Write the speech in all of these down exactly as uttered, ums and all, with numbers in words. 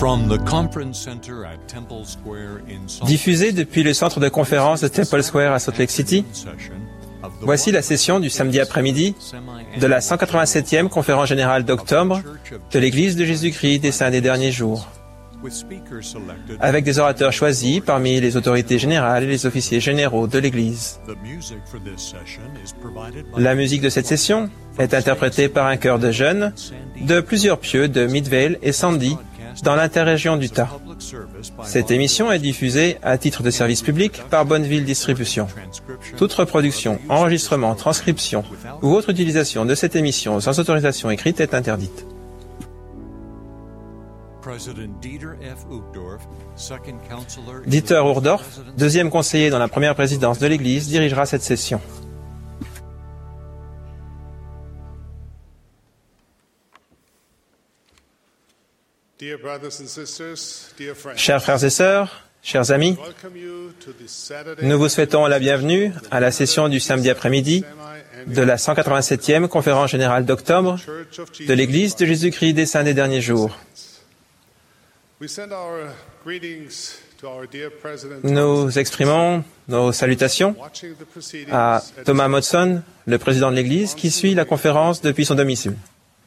Diffusé depuis le centre de conférence de Temple Square à Salt Lake City, voici la session du samedi après-midi de la cent quatre-vingt-septième conférence générale d'octobre de l'Église de Jésus-Christ des Saints des Derniers Jours, avec des orateurs choisis parmi les autorités générales et les officiers généraux de l'Église. La musique de cette session est interprétée par un chœur de jeunes de plusieurs pieux de Midvale et Sandy dans l'interrégion d'Utah. Cette émission est diffusée à titre de service public par Bonneville Distribution. Toute reproduction, enregistrement, transcription ou autre utilisation de cette émission sans autorisation écrite est interdite. Dieter Uchtdorf, deuxième conseiller dans la première présidence de l'Église, dirigera cette session. Chers frères et sœurs, chers amis, nous vous souhaitons la bienvenue à la session du samedi après-midi de la cent quatre-vingt-septième conférence générale d'octobre de l'Église de Jésus-Christ des Saints des Derniers Jours. Nous exprimons nos salutations à Thomas Modson, le président de l'Église, qui suit la conférence depuis son domicile.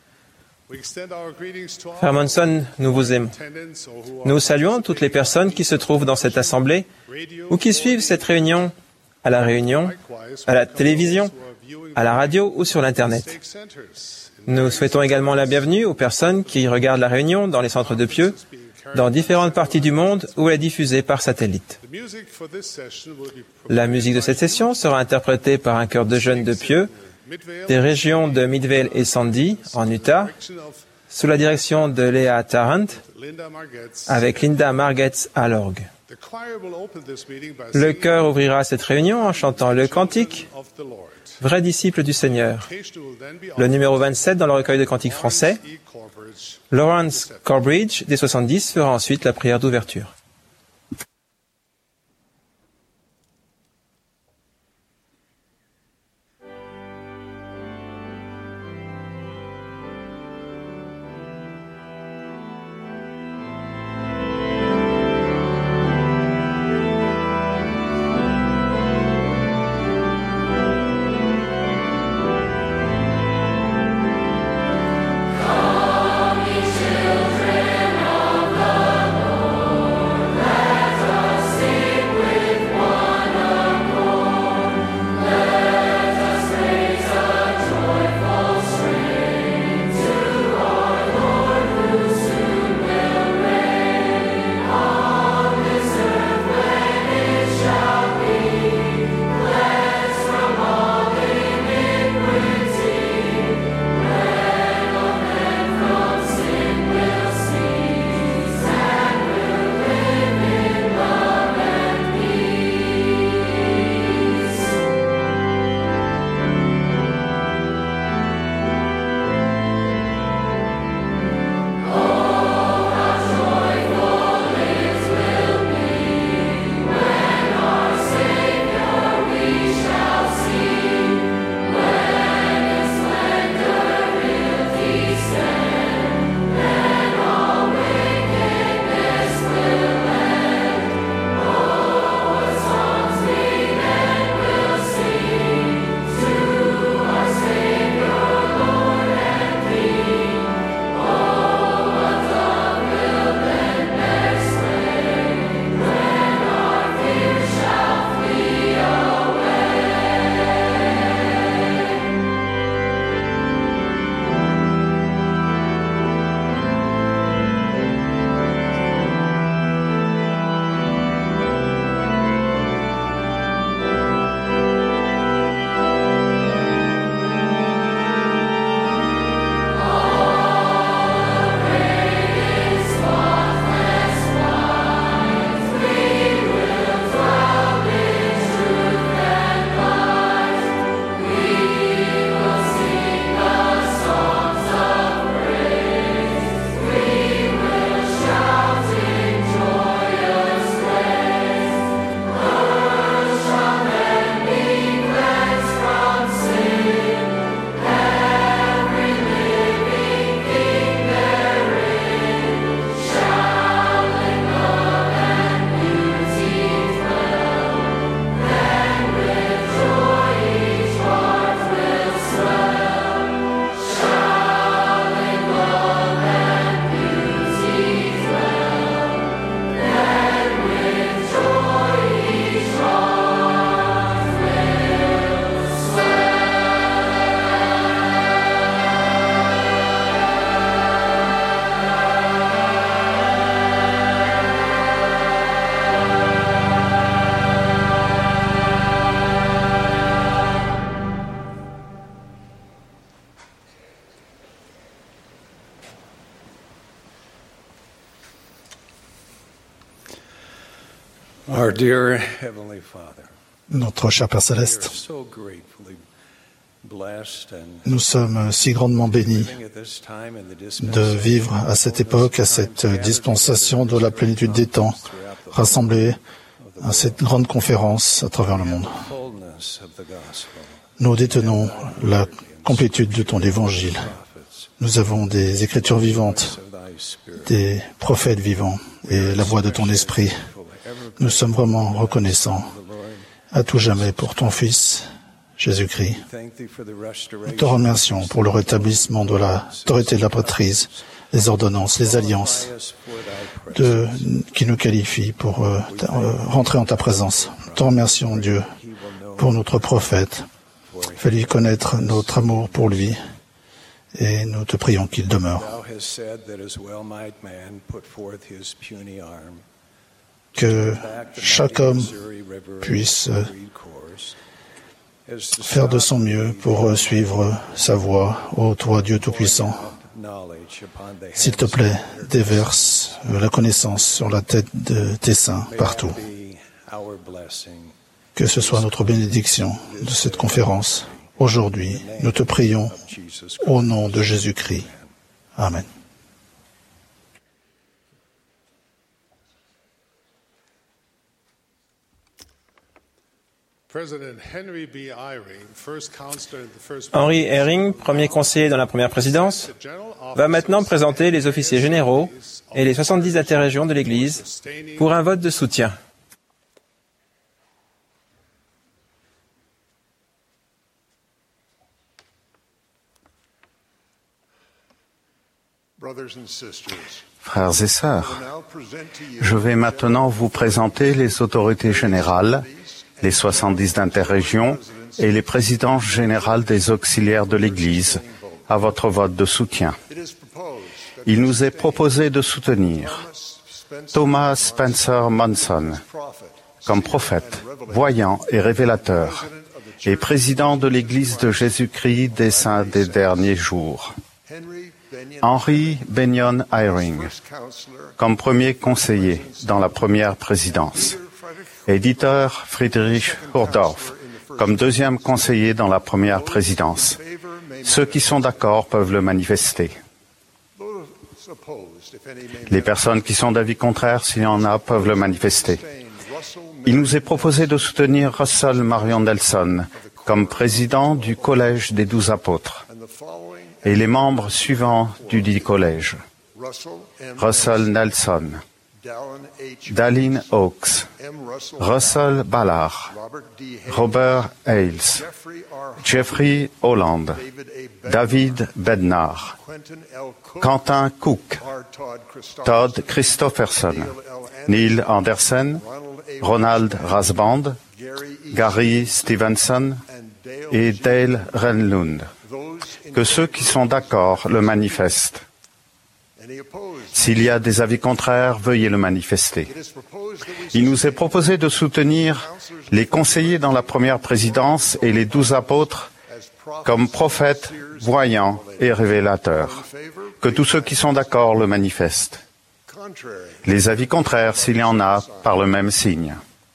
Frère Monson, nous vous aimons. Nous saluons toutes les personnes qui se trouvent dans cette assemblée ou qui suivent cette réunion à la réunion, à la télévision, à la radio ou sur l'Internet. Nous souhaitons également la bienvenue aux personnes qui regardent la réunion dans les centres de pieux, dans différentes parties du monde où elle est diffusée par satellite. La musique de cette session sera interprétée par un chœur de jeunes de pieux des régions de Midvale et Sandy, en Utah, sous la direction de Léa Tarrant, avec Linda Margetts à l'orgue. Le chœur ouvrira cette réunion en chantant le cantique « Vrai disciple du Seigneur », le numéro vingt-sept dans le recueil de cantiques français. Lawrence Corbridge, des soixante-dix, fera ensuite la prière d'ouverture. Children of the Lord. Our dear Heavenly Father, Notre cher Père we are Céleste, so gratefully blessed and nous sommes si grandement bénis living at this time in the de dispensation vivre à cette époque, à cette dispensation de la plénitude des temps, rassemblés à cette grande conférence à travers le monde. fullness of the gospel. Nous détenons la complétude de ton évangile. Prophets Nous avons des écritures vivantes, of thy spirit. des prophètes vivants et la voix de ton esprit. Nous sommes vraiment reconnaissants à tout jamais pour ton Fils, Jésus-Christ. Thank thee for the Nous restoration te remercions pour le rétablissement de l'autorité de la patrise, les ordonnances, les alliances for thy presence. de, qui nous qualifient pour euh, ta- euh, rentrer en ta présence. Nous te remercions, Dieu, pour notre prophète. Fais-lui connaître notre amour pour lui et nous te prions qu'il demeure. Thou hast said that as well might man put forth his puny arm Que back the chaque mighty homme Missouri River puisse euh, Creed course, as the faire de son mieux pour euh, suivre sa voie, ô toi Dieu Tout-Puissant. knowledge upon the S'il te heads plaît, déverse euh, la connaissance sur la tête de tes saints May partout. that be our blessing. Que ce soit notre bénédiction de cette conférence. Aujourd'hui, nous te prions Jesus au nom de Jésus-Christ. Amen. Henry Eyring, premier conseiller dans la première présidence, va maintenant présenter les officiers généraux et les soixante-dix interrégions de l'Église pour un vote de soutien. Frères et sœurs, je vais maintenant vous présenter les autorités générales, les soixante-dix d'interrégions et les présidents généraux des auxiliaires de l'Église à votre vote de soutien. Il nous est proposé de soutenir Thomas Spencer Monson comme prophète, voyant et révélateur et président de l'Église de Jésus-Christ des Saints des derniers jours. Henry Benyon Eyring comme premier conseiller dans la première présidence. Éditeur Friedrich Hurdorf comme deuxième conseiller dans la première présidence. Ceux qui sont d'accord peuvent le manifester. Les personnes qui sont d'avis contraire, s'il y en a, peuvent le manifester. Il nous est proposé de soutenir Russell Marion Nelson comme président du Collège des douze apôtres et les membres suivants du dit collège. Russell Nelson, Dallin Oaks, Russell Ballard, Robert Ailes, Jeffrey Holland, David Bednar, Quentin Cook, Todd Christopherson, Neil Anderson, Ronald Rasband, Gary Stevenson et Dale Renlund. Que ceux qui sont d'accord le manifestent. S'il y a des avis contraires, veuillez le manifester. Il nous est proposé de soutenir les conseillers dans la première présidence et les douze apôtres comme prophètes, voyants et révélateurs. Que tous ceux qui sont d'accord le manifestent. Les avis contraires, s'il y en a, par le même signe.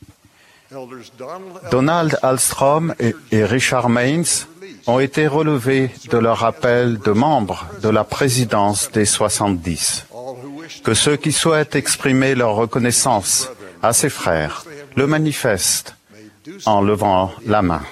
Donald Alstrom et, et Richard Maines ont été relevés de leur appel de membres de la présidence des soixante-dix. Que ceux qui souhaitent exprimer leur reconnaissance à ces frères le manifestent en levant la main.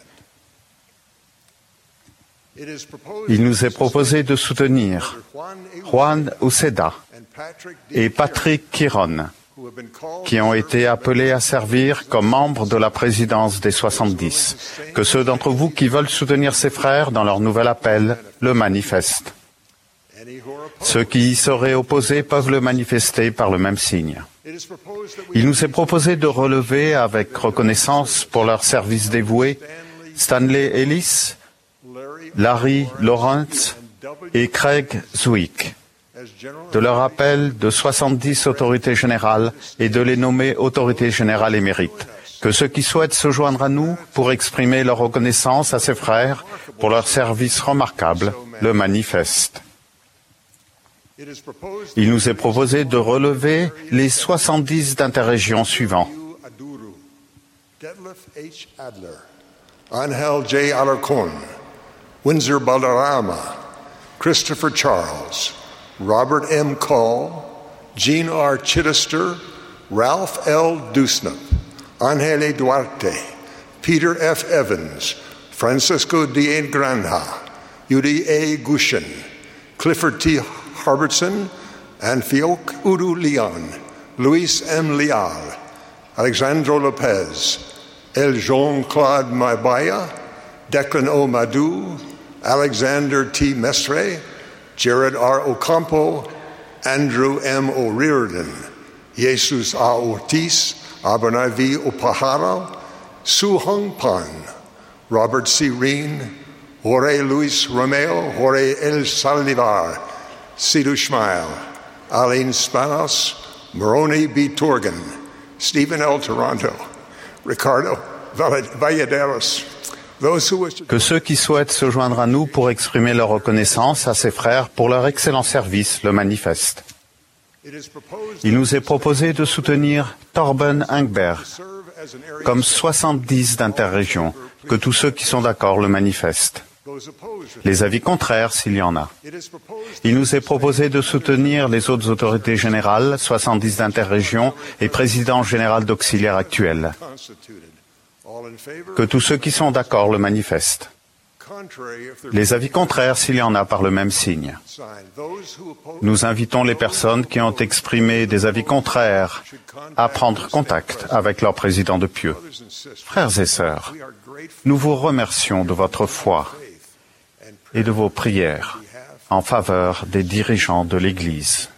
Il nous est proposé de soutenir Juan Uceda et Patrick Kiron, qui ont été appelés à servir comme membres de la présidence des soixante-dix. Que ceux d'entre vous qui veulent soutenir ces frères dans leur nouvel appel le manifestent. Ceux qui y seraient opposés peuvent le manifester par le même signe. Il nous est proposé de relever avec reconnaissance pour leur service dévoué Stanley Ellis, Larry Lawrence et Craig Zwick, de leur appel de soixante-dix autorités générales et de les nommer autorités générales émérites. Que ceux qui souhaitent se joindre à nous pour exprimer leur reconnaissance à ces frères pour leur service remarquable le manifestent. Il nous est proposé de relever les soixante-dix d'interrégions suivants. Detlef H. Adler, Angel J. Alarcon, Windsor Balderrama, Christopher Charles, Robert M. Call, Jean R. Chittister, Ralph L. Dusnap, Angele Duarte, Peter F. Evans, Francisco D. Granja, Yudi A. Gushin, Clifford T. Harbertson, and Fiok Udu Leon, Luis M. Leal, Alexandro Lopez, El Jean-Claude Mabaya, Declan O. Madu, Alexander T. Mestre, Jared R. Ocampo, Andrew M. O'Riordan, Jesus A. Ortiz, Abernathy Opahara, Su Hong Pan, Robert C. Reen, Jorge Luis Romeo, Jorge El Saldivar, Sidhu Schmeil, Aline Spanos, Moroni B. Torgan, Stephen L. Toronto, Ricardo Valladares. Que ceux qui souhaitent se joindre à nous pour exprimer leur reconnaissance à ces frères pour leur excellent service le manifestent. Il nous est proposé de soutenir Torben Engberg comme soixante-dix d'interrégion, que tous ceux qui sont d'accord le manifestent. Les avis contraires, s'il y en a. Il nous est proposé de soutenir les autres autorités générales, soixante-dix d'interrégion et président général d'auxiliaire actuel. Que tous ceux qui sont d'accord le manifestent. Les avis contraires, s'il y en a, par le même signe. Nous invitons les personnes qui ont exprimé des avis contraires à prendre contact avec leur président de pieux. Frères et sœurs, nous vous remercions de votre foi et de vos prières en faveur des dirigeants de l'Église.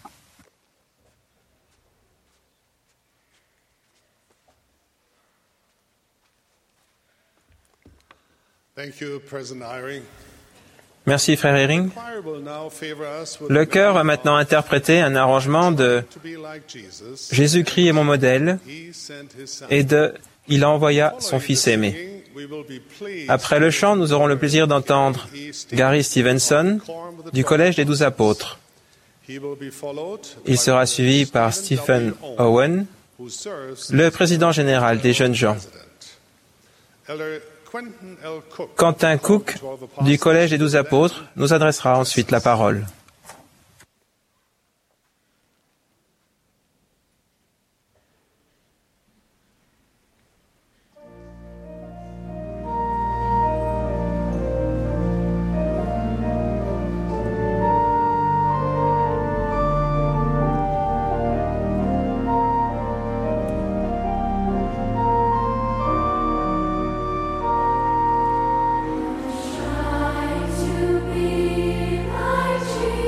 Merci, frère Eyring. Le chœur va maintenant interpréter un arrangement de « Jésus-Christ est mon modèle » et de « Il envoya son Fils aimé ». Après le chant, nous aurons le plaisir d'entendre Gary Stevenson du Collège des Douze Apôtres. Il sera suivi par Stephen Owen, le président général des jeunes gens. Quentin Cook, du Collège des Douze Apôtres, nous adressera ensuite la parole. To be like Jesus.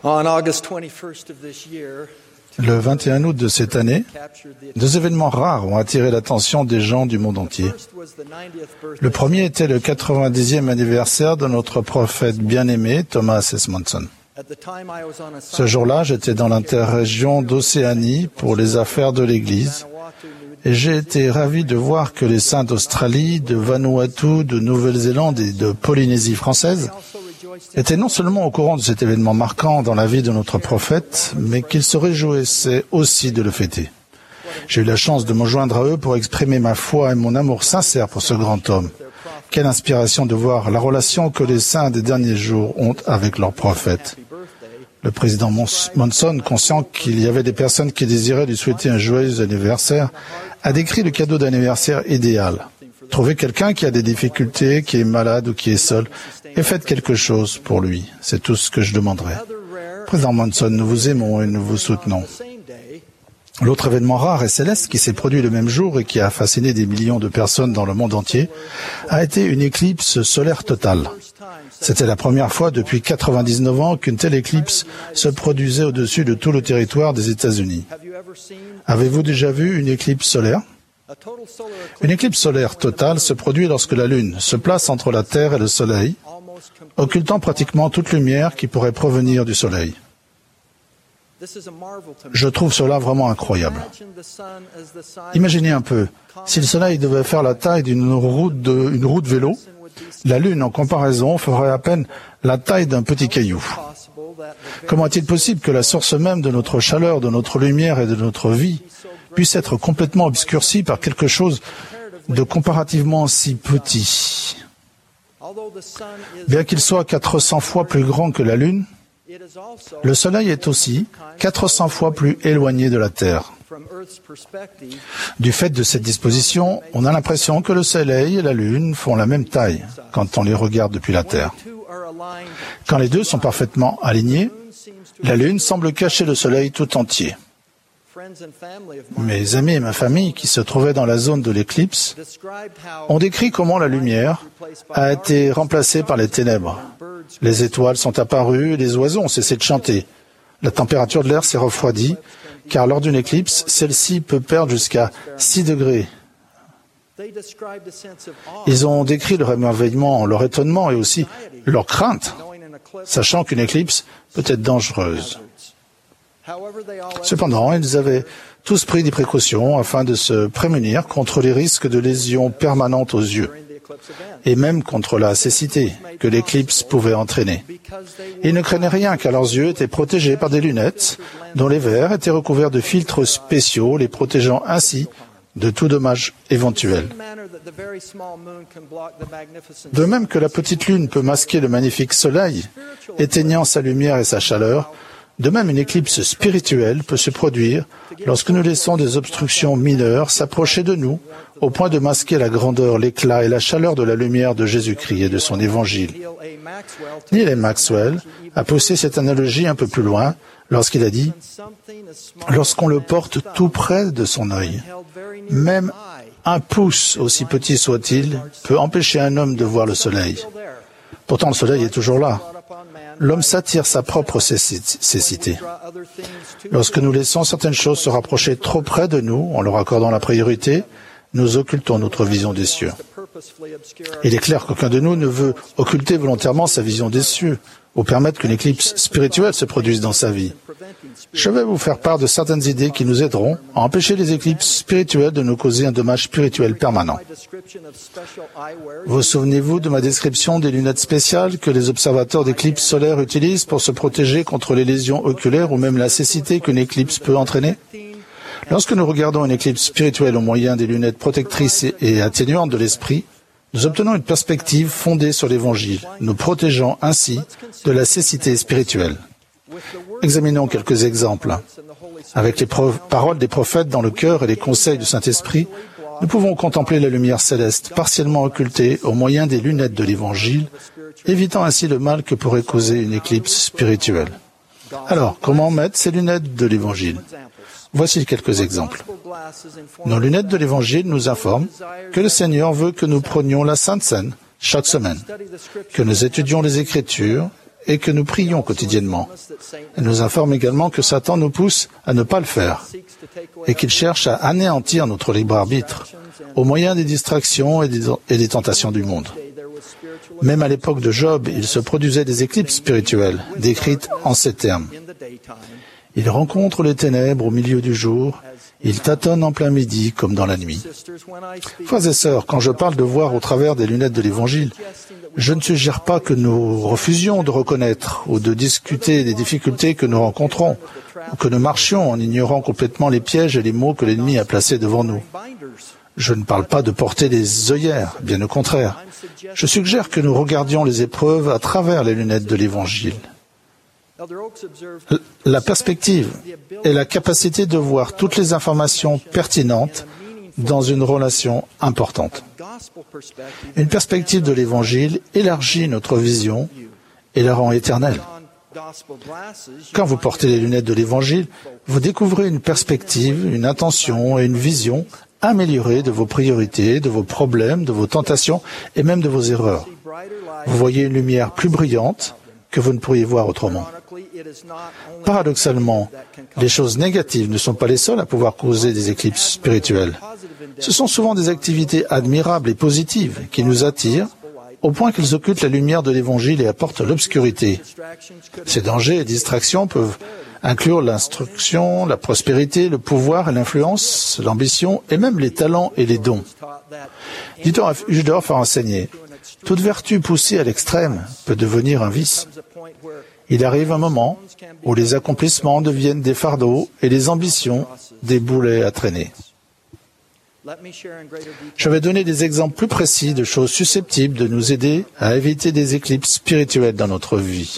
Le vingt et un août de cette année, deux événements rares ont attiré l'attention des gens du monde entier. Le premier était le quatre-vingt-dixième anniversaire de notre prophète bien-aimé, Thomas S. Monson. Ce jour-là, j'étais dans l'interrégion d'Océanie pour les affaires de l'Église et j'ai été ravi de voir que les saints d'Australie, de Vanuatu, de Nouvelle-Zélande et de Polynésie française étaient non seulement au courant de cet événement marquant dans la vie de notre prophète, mais qu'ils se réjouissaient aussi de le fêter. J'ai eu la chance de me joindre à eux pour exprimer ma foi et mon amour sincère pour ce grand homme. Quelle inspiration de voir la relation que les saints des derniers jours ont avec leur prophète. Le président Monson, conscient qu'il y avait des personnes qui désiraient lui souhaiter un joyeux anniversaire, a décrit le cadeau d'anniversaire idéal. Trouvez quelqu'un qui a des difficultés, qui est malade ou qui est seul, et faites quelque chose pour lui. C'est tout ce que je demanderai. Président Monson, nous vous aimons et nous vous soutenons. L'autre événement rare et céleste qui s'est produit le même jour et qui a fasciné des millions de personnes dans le monde entier a été une éclipse solaire totale. C'était la première fois depuis quatre-vingt-dix-neuf ans qu'une telle éclipse se produisait au-dessus de tout le territoire des États-Unis. Avez-vous déjà vu une éclipse solaire ? Une éclipse solaire totale se produit lorsque la Lune se place entre la Terre et le Soleil, occultant pratiquement toute lumière qui pourrait provenir du Soleil. Je trouve cela vraiment incroyable. Imaginez un peu, si le Soleil devait faire la taille d'une route de, une route vélo, la Lune, en comparaison, ferait à peine la taille d'un petit caillou. Comment est-il possible que la source même de notre chaleur, de notre lumière et de notre vie puisse être complètement obscurcie par quelque chose de comparativement si petit ? Bien qu'il soit quatre cents fois plus grand que la Lune, le Soleil est aussi quatre cents fois plus éloigné de la Terre. Du fait de cette disposition, on a l'impression que le Soleil et la Lune font la même taille quand on les regarde depuis la Terre. Quand les deux sont parfaitement alignés, la Lune semble cacher le Soleil tout entier. Mes amis et ma famille qui se trouvaient dans la zone de l'éclipse ont décrit comment la lumière a été remplacée par les ténèbres. Les étoiles sont apparues et les oiseaux ont cessé de chanter. La température de l'air s'est refroidie, car lors d'une éclipse, celle-ci peut perdre jusqu'à six degrés. Ils ont décrit leur émerveillement, leur étonnement et aussi leur crainte, sachant qu'une éclipse peut être dangereuse. Cependant, ils avaient tous pris des précautions afin de se prémunir contre les risques de lésions permanentes aux yeux et même contre la cécité que l'éclipse pouvait entraîner. Ils ne craignaient rien car leurs yeux étaient protégés par des lunettes dont les verres étaient recouverts de filtres spéciaux, les protégeant ainsi de tout dommage éventuel. De même que la petite lune peut masquer le magnifique soleil, éteignant sa lumière et sa chaleur, de même une éclipse spirituelle peut se produire lorsque nous laissons des obstructions mineures s'approcher de nous au point de masquer la grandeur, l'éclat et la chaleur de la lumière de Jésus-Christ et de son évangile. Neil A. Maxwell a poussé cette analogie un peu plus loin lorsqu'il a dit « Lorsqu'on le porte tout près de son œil, même un pouce, aussi petit soit-il, peut empêcher un homme de voir le soleil. Pourtant, le soleil est toujours là. L'homme s'attire sa propre cécité. Lorsque nous laissons certaines choses se rapprocher trop près de nous, en leur accordant la priorité, nous occultons notre vision des cieux. Il est clair qu'aucun de nous ne veut occulter volontairement sa vision des cieux ou permettre qu'une éclipse spirituelle se produise dans sa vie. Je vais vous faire part de certaines idées qui nous aideront à empêcher les éclipses spirituelles de nous causer un dommage spirituel permanent. Vous souvenez-vous de ma description des lunettes spéciales que les observateurs d'éclipses solaires utilisent pour se protéger contre les lésions oculaires ou même la cécité qu'une éclipse peut entraîner? Lorsque nous regardons une éclipse spirituelle au moyen des lunettes protectrices et atténuantes de l'esprit, nous obtenons une perspective fondée sur l'Évangile, nous protégeant ainsi de la cécité spirituelle. Examinons quelques exemples. Avec les paroles des prophètes dans le cœur et les conseils du Saint-Esprit, nous pouvons contempler la lumière céleste partiellement occultée au moyen des lunettes de l'Évangile, évitant ainsi le mal que pourrait causer une éclipse spirituelle. Alors, comment mettre ces lunettes de l'Évangile? Voici quelques exemples. Nos lunettes de l'Évangile nous informent que le Seigneur veut que nous prenions la Sainte Seine chaque semaine, que nous étudions les Écritures et que nous prions quotidiennement. Elle nous informe également que Satan nous pousse à ne pas le faire et qu'il cherche à anéantir notre libre arbitre au moyen des distractions et des, et des tentations du monde. Même à l'époque de Job, il se produisait des éclipses spirituelles, décrites en ces termes. Il rencontre les ténèbres au milieu du jour, il tâtonne en plein midi comme dans la nuit. Frères et sœurs, quand je parle de voir au travers des lunettes de l'Évangile, je ne suggère pas que nous refusions de reconnaître ou de discuter des difficultés que nous rencontrons, ou que nous marchions en ignorant complètement les pièges et les maux que l'ennemi a placés devant nous. Je ne parle pas de porter des œillères, bien au contraire. Je suggère que nous regardions les épreuves à travers les lunettes de l'Évangile. La perspective est la capacité de voir toutes les informations pertinentes dans une relation importante. Une perspective de l'Évangile élargit notre vision et la rend éternelle. Quand vous portez les lunettes de l'Évangile, vous découvrez une perspective, une intention et une vision améliorée de vos priorités, de vos problèmes, de vos tentations et même de vos erreurs. Vous voyez une lumière plus brillante que vous ne pourriez voir autrement. Paradoxalement, les choses négatives ne sont pas les seules à pouvoir causer des éclipses spirituelles. Ce sont souvent des activités admirables et positives qui nous attirent au point qu'ils occultent la lumière de l'Évangile et apportent l'obscurité. Ces dangers et distractions peuvent inclure l'instruction, la prospérité, le pouvoir et l'influence, l'ambition et même les talents et les dons. Dieter Uchtdorf a enseigné, toute vertu poussée à l'extrême peut devenir un vice. Il arrive un moment où les accomplissements deviennent des fardeaux et les ambitions des boulets à traîner. Je vais donner des exemples plus précis de choses susceptibles de nous aider à éviter des éclipses spirituelles dans notre vie.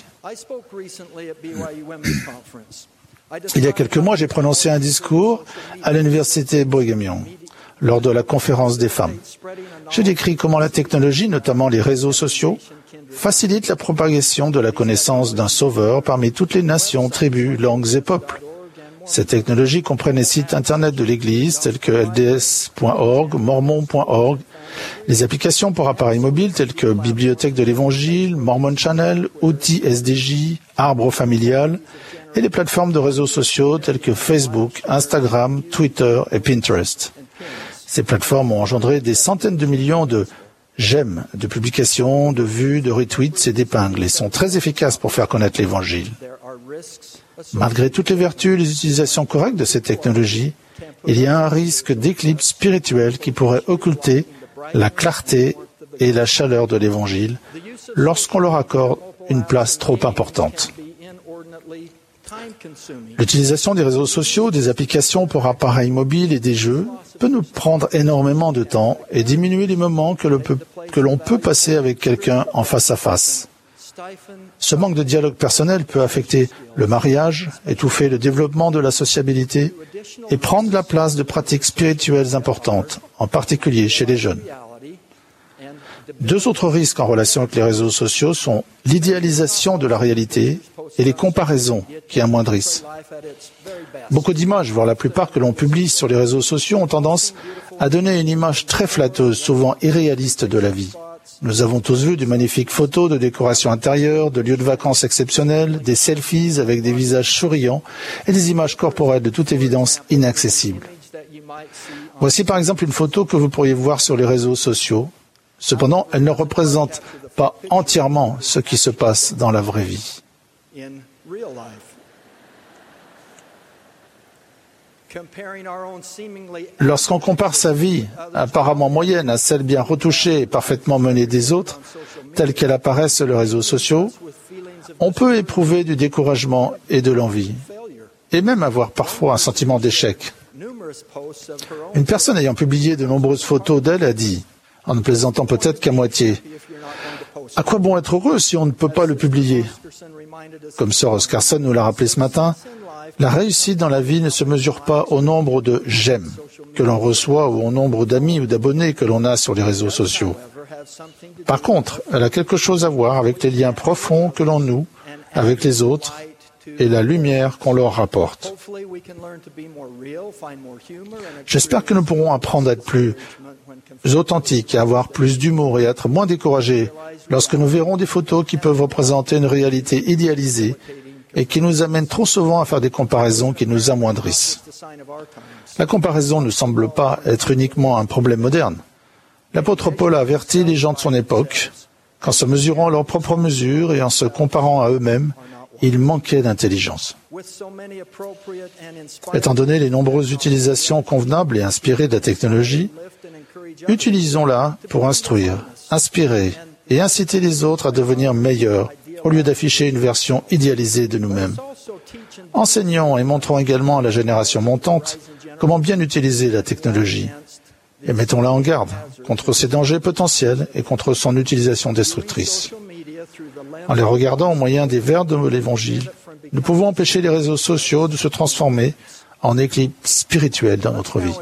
Il y a quelques mois, j'ai prononcé un discours à l'université Brigham Young lors de la conférence des femmes. J'ai décrit comment la technologie, notamment les réseaux sociaux, facilite la propagation de la connaissance d'un sauveur parmi toutes les nations, tribus, langues et peuples. Cette technologie comprend les sites internet de l'Église tels que L D S point org, mormon point org, les applications pour appareils mobiles telles que Bibliothèque de l'Évangile, Mormon Channel, Outils S D J, Arbre familial, et les plateformes de réseaux sociaux telles que Facebook, Instagram, Twitter et Pinterest. Ces plateformes ont engendré des centaines de millions de j'aime, de publications, de vues, de retweets et d'épingles et sont très efficaces pour faire connaître l'Évangile. Malgré toutes les vertus et les utilisations correctes de ces technologies, il y a un risque d'éclipse spirituelle qui pourrait occulter la clarté et la chaleur de l'Évangile lorsqu'on leur accorde une place trop importante. L'utilisation des réseaux sociaux, des applications pour appareils mobiles et des jeux peut nous prendre énormément de temps et diminuer les moments que l'on peut, que l'on peut passer avec quelqu'un en face à face. Ce manque de dialogue personnel peut affecter le mariage, étouffer le développement de la sociabilité et prendre la place de pratiques spirituelles importantes, en particulier chez les jeunes. Deux autres risques en relation avec les réseaux sociaux sont l'idéalisation de la réalité et les comparaisons qui amoindrissent. Beaucoup d'images, voire la plupart que l'on publie sur les réseaux sociaux, ont tendance à donner une image très flatteuse, souvent irréaliste de la vie. Nous avons tous vu de magnifiques photos de décorations intérieures, de lieux de vacances exceptionnels, des selfies avec des visages souriants et des images corporelles de toute évidence inaccessibles. Voici par exemple une photo que vous pourriez voir sur les réseaux sociaux. Cependant, elle ne représente pas entièrement ce qui se passe dans la vraie vie. Lorsqu'on compare sa vie, apparemment moyenne, à celle bien retouchée et parfaitement menée des autres, telle qu'elle apparaît sur les réseaux sociaux, on peut éprouver du découragement et de l'envie, et même avoir parfois un sentiment d'échec. Une personne ayant publié de nombreuses photos d'elle a dit, en ne plaisantant peut-être qu'à moitié, « À quoi bon être heureux si on ne peut pas le publier ?» Comme Sir Oscarson nous l'a rappelé ce matin, la réussite dans la vie ne se mesure pas au nombre de « j'aime » que l'on reçoit ou au nombre d'amis ou d'abonnés que l'on a sur les réseaux sociaux. Par contre, elle a quelque chose à voir avec les liens profonds que l'on noue avec les autres et la lumière qu'on leur rapporte. J'espère que nous pourrons apprendre à être plus authentiques, à avoir plus d'humour et à être moins découragés lorsque nous verrons des photos qui peuvent représenter une réalité idéalisée et qui nous amènent trop souvent à faire des comparaisons qui nous amoindrissent. La comparaison ne semble pas être uniquement un problème moderne. L'apôtre Paul a averti les gens de son époque qu'en se mesurant à leurs propres mesures et en se comparant à eux-mêmes, ils manquaient d'intelligence. Étant donné les nombreuses utilisations convenables et inspirées de la technologie, utilisons-la pour instruire, inspirer et inciter les autres à devenir meilleurs au lieu d'afficher une version idéalisée de nous-mêmes. Enseignons et montrons également à la génération montante comment bien utiliser la technologie. Et mettons-la en garde contre ses dangers potentiels et contre son utilisation destructrice. En les regardant au moyen des vers de l'Évangile, nous pouvons empêcher les réseaux sociaux de se transformer en éclipse spirituelle dans notre vie.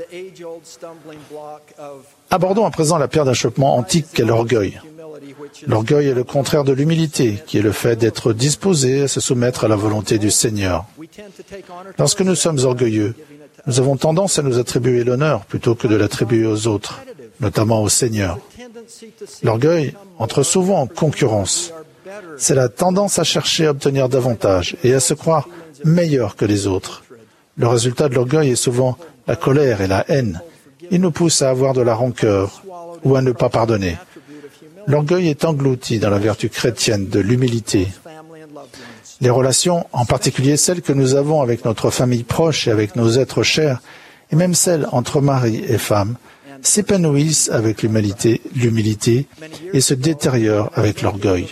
Abordons à présent la pierre d'achoppement antique qu'est l'orgueil. L'orgueil est le contraire de l'humilité, qui est le fait d'être disposé à se soumettre à la volonté du Seigneur. Lorsque nous sommes orgueilleux, nous avons tendance à nous attribuer l'honneur plutôt que de l'attribuer aux autres, notamment au Seigneur. L'orgueil entre souvent en concurrence. C'est la tendance à chercher à obtenir davantage et à se croire meilleur que les autres. Le résultat de l'orgueil est souvent la colère et la haine. Il nous pousse à avoir de la rancœur ou à ne pas pardonner. L'orgueil est englouti dans la vertu chrétienne de l'humilité. Les relations, en particulier celles que nous avons avec notre famille proche et avec nos êtres chers, et même celles entre mari et femme, s'épanouissent avec l'humilité, l'humilité et se détériorent avec l'orgueil.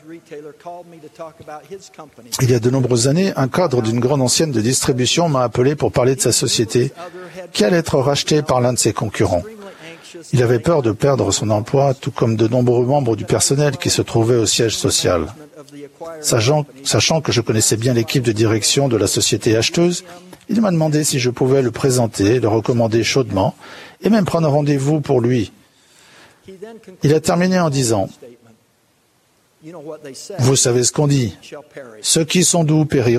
Il y a de nombreuses années, un cadre d'une grande ancienne de distribution m'a appelé pour parler de sa société qui allait être rachetée par l'un de ses concurrents. Il avait peur de perdre son emploi, tout comme de nombreux membres du personnel qui se trouvaient au siège social. Sachant, sachant que je connaissais bien l'équipe de direction de la société acheteuse, il m'a demandé si je pouvais le présenter, le recommander chaudement, et même prendre rendez-vous pour lui. Il a terminé en disant « Vous savez ce qu'on dit, ceux qui sont doux périront. »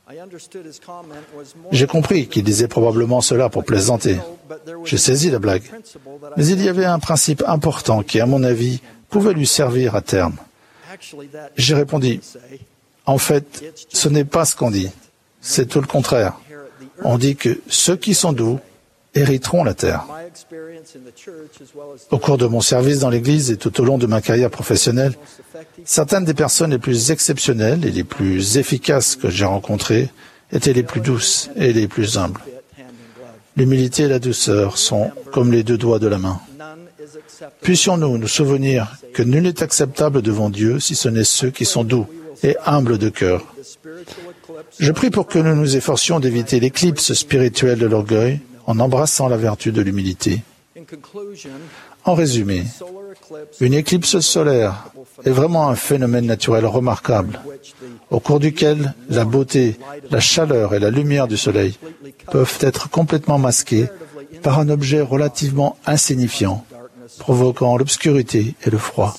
J'ai compris qu'il disait probablement cela pour plaisanter. J'ai saisi la blague. Mais il y avait un principe important qui, à mon avis, pouvait lui servir à terme. J'ai répondu, en fait, ce n'est pas ce qu'on dit, c'est tout le contraire. On dit que ceux qui sont doux hériteront la terre. Au cours de mon service dans l'Église et tout au long de ma carrière professionnelle, certaines des personnes les plus exceptionnelles et les plus efficaces que j'ai rencontrées étaient les plus douces et les plus humbles. L'humilité et la douceur sont comme les deux doigts de la main. Puissions-nous nous souvenir que nul n'est acceptable devant Dieu si ce n'est ceux qui sont doux et humbles de cœur. Je prie pour que nous nous efforcions d'éviter l'éclipse spirituelle de l'orgueil en embrassant la vertu de l'humilité. En résumé, une éclipse solaire est vraiment un phénomène naturel remarquable, au cours duquel la beauté, la chaleur et la lumière du soleil peuvent être complètement masquées par un objet relativement insignifiant, provoquant l'obscurité et le froid.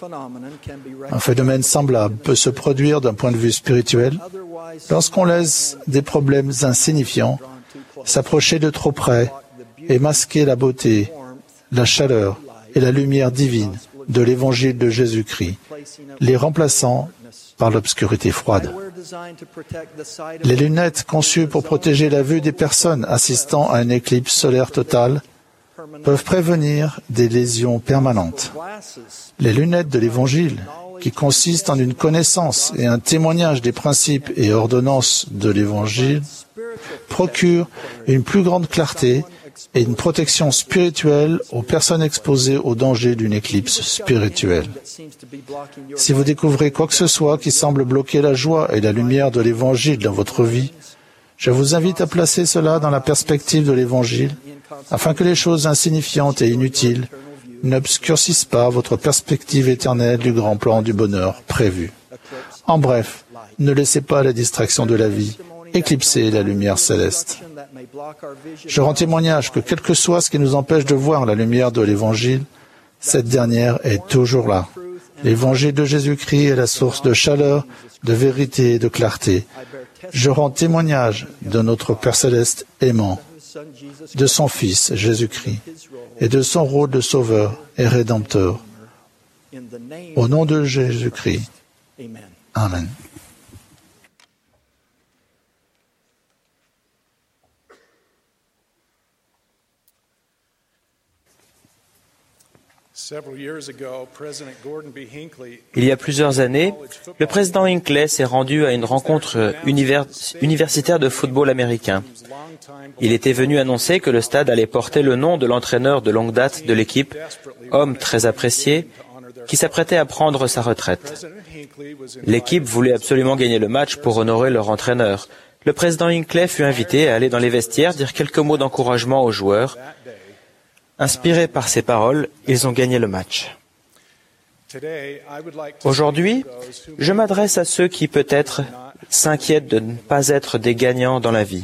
Un phénomène semblable peut se produire d'un point de vue spirituel lorsqu'on laisse des problèmes insignifiants s'approcher de trop près et masquer la beauté, la chaleur et la lumière divine de l'Évangile de Jésus-Christ, les remplaçant par l'obscurité froide. Les lunettes conçues pour protéger la vue des personnes assistant à une éclipse solaire totale peuvent prévenir des lésions permanentes. Les lunettes de l'Évangile, qui consistent en une connaissance et un témoignage des principes et ordonnances de l'Évangile, procurent une plus grande clarté et une protection spirituelle aux personnes exposées au danger d'une éclipse spirituelle. Si vous découvrez quoi que ce soit qui semble bloquer la joie et la lumière de l'Évangile dans votre vie, je vous invite à placer cela dans la perspective de l'Évangile, afin que les choses insignifiantes et inutiles n'obscurcissent pas votre perspective éternelle du grand plan du bonheur prévu. En bref, ne laissez pas la distraction de la vie éclipser la lumière céleste. Je rends témoignage que quel que soit ce qui nous empêche de voir la lumière de l'Évangile, cette dernière est toujours là. L'Évangile de Jésus-Christ est la source de chaleur, de vérité et de clarté. Je rends témoignage de notre Père céleste aimant, de son Fils Jésus-Christ et de son rôle de sauveur et rédempteur Au nom de Jésus-Christ. Amen. Il y a plusieurs années, le président Hinckley s'est rendu à une rencontre univers- universitaire de football américain. Il était venu annoncer que le stade allait porter le nom de l'entraîneur de longue date de l'équipe, homme très apprécié, qui s'apprêtait à prendre sa retraite. L'équipe voulait absolument gagner le match pour honorer leur entraîneur. Le président Hinckley fut invité à aller dans les vestiaires dire quelques mots d'encouragement aux joueurs. Inspirés par ces paroles, ils ont gagné le match. Aujourd'hui, je m'adresse à ceux qui peut-être s'inquiètent de ne pas être des gagnants dans la vie.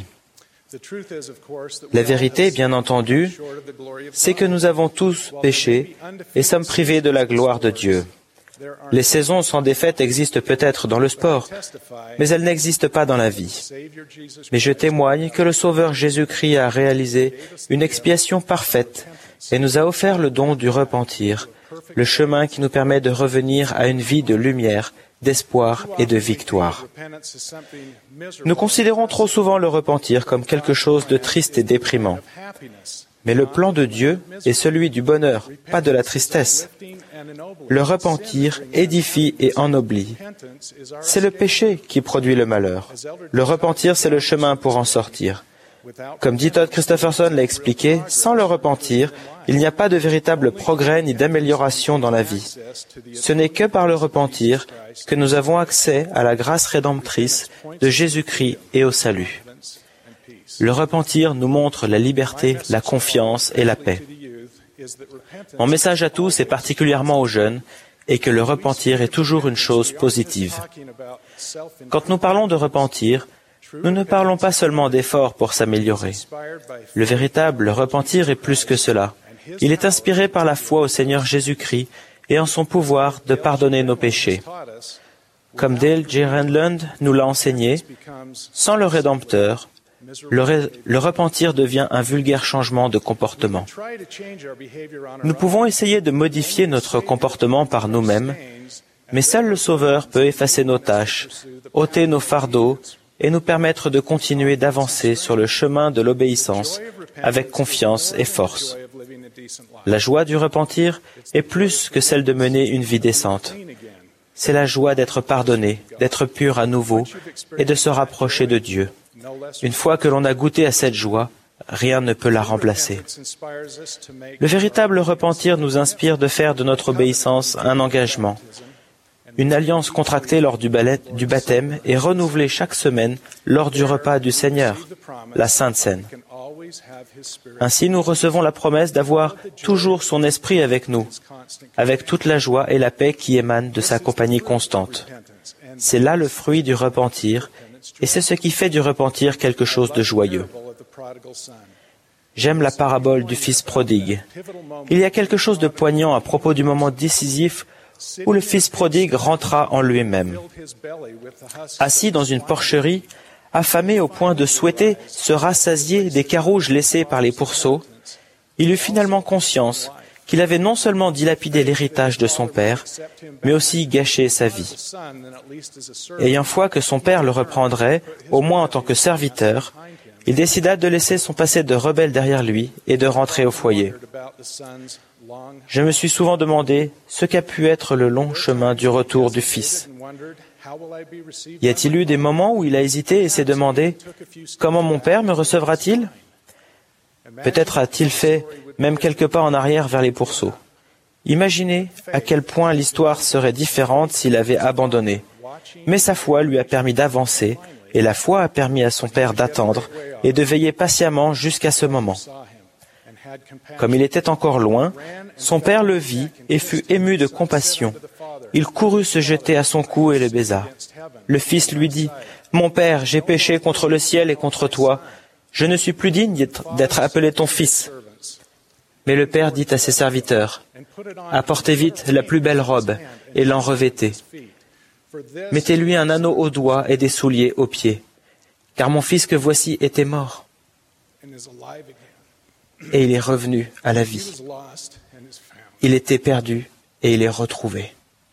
La vérité, bien entendu, c'est que nous avons tous péché et sommes privés de la gloire de Dieu. Les saisons sans défaite existent peut-être dans le sport, mais elles n'existent pas dans la vie. Mais je témoigne que le Sauveur Jésus-Christ a réalisé une expiation parfaite et nous a offert le don du repentir, le chemin qui nous permet de revenir à une vie de lumière, d'espoir et de victoire. Nous considérons trop souvent le repentir comme quelque chose de triste et déprimant. Mais le plan de Dieu est celui du bonheur, pas de la tristesse. Le repentir édifie et ennoblit. C'est le péché qui produit le malheur. Le repentir, c'est le chemin pour en sortir. Comme dit Todd Christopherson l'a expliqué, sans le repentir, il n'y a pas de véritable progrès ni d'amélioration dans la vie. Ce n'est que par le repentir que nous avons accès à la grâce rédemptrice de Jésus-Christ et au salut. Le repentir nous montre la liberté, la confiance et la paix. Mon message à tous, et particulièrement aux jeunes, est que le repentir est toujours une chose positive. Quand nous parlons de repentir, nous ne parlons pas seulement d'efforts pour s'améliorer. Le véritable repentir est plus que cela. Il est inspiré par la foi au Seigneur Jésus-Christ et en son pouvoir de pardonner nos péchés. Comme Dale J. Renlund nous l'a enseigné, sans le Rédempteur, le, ré- le repentir devient un vulgaire changement de comportement. Nous pouvons essayer de modifier notre comportement par nous-mêmes, mais seul le Sauveur peut effacer nos tâches, ôter nos fardeaux et nous permettre de continuer d'avancer sur le chemin de l'obéissance avec confiance et force. La joie du repentir est plus que celle de mener une vie décente. C'est la joie d'être pardonné, d'être pur à nouveau et de se rapprocher de Dieu. Une fois que l'on a goûté à cette joie, rien ne peut la remplacer. Le véritable repentir nous inspire de faire de notre obéissance un engagement, une alliance contractée lors du, ballet, du baptême et renouvelée chaque semaine lors du repas du Seigneur, la Sainte Seine. Ainsi, nous recevons la promesse d'avoir toujours son esprit avec nous, avec toute la joie et la paix qui émanent de sa compagnie constante. C'est là le fruit du repentir, et c'est ce qui fait du repentir quelque chose de joyeux. J'aime la parabole du Fils prodigue. Il y a quelque chose de poignant à propos du moment décisif où le fils prodigue rentra en lui-même. Assis dans une porcherie, affamé au point de souhaiter se rassasier des carouges laissés par les pourceaux, il eut finalement conscience qu'il avait non seulement dilapidé l'héritage de son père, mais aussi gâché sa vie. Ayant foi que son père le reprendrait, au moins en tant que serviteur, il décida de laisser son passé de rebelle derrière lui et de rentrer au foyer. Je me suis souvent demandé ce qu'a pu être le long chemin du retour du Fils. Y a-t-il eu des moments où il a hésité et s'est demandé « Comment mon Père me recevra-t-il » Peut-être a-t-il fait même quelques pas en arrière vers les pourceaux. Imaginez à quel point l'histoire serait différente s'il avait abandonné. Mais sa foi lui a permis d'avancer, et la foi a permis à son Père d'attendre et de veiller patiemment jusqu'à ce moment. Comme il était encore loin, son père le vit et fut ému de compassion. Il courut se jeter à son cou et le baisa. Le fils lui dit, « Mon père, j'ai péché contre le ciel et contre toi. Je ne suis plus digne d'être appelé ton fils. » Mais le père dit à ses serviteurs, « Apportez vite la plus belle robe et l'en revêtez. Mettez-lui un anneau au doigt et des souliers aux pieds, car mon fils que voici était mort. » Et il est revenu à la vie. Il était perdu et il est retrouvé.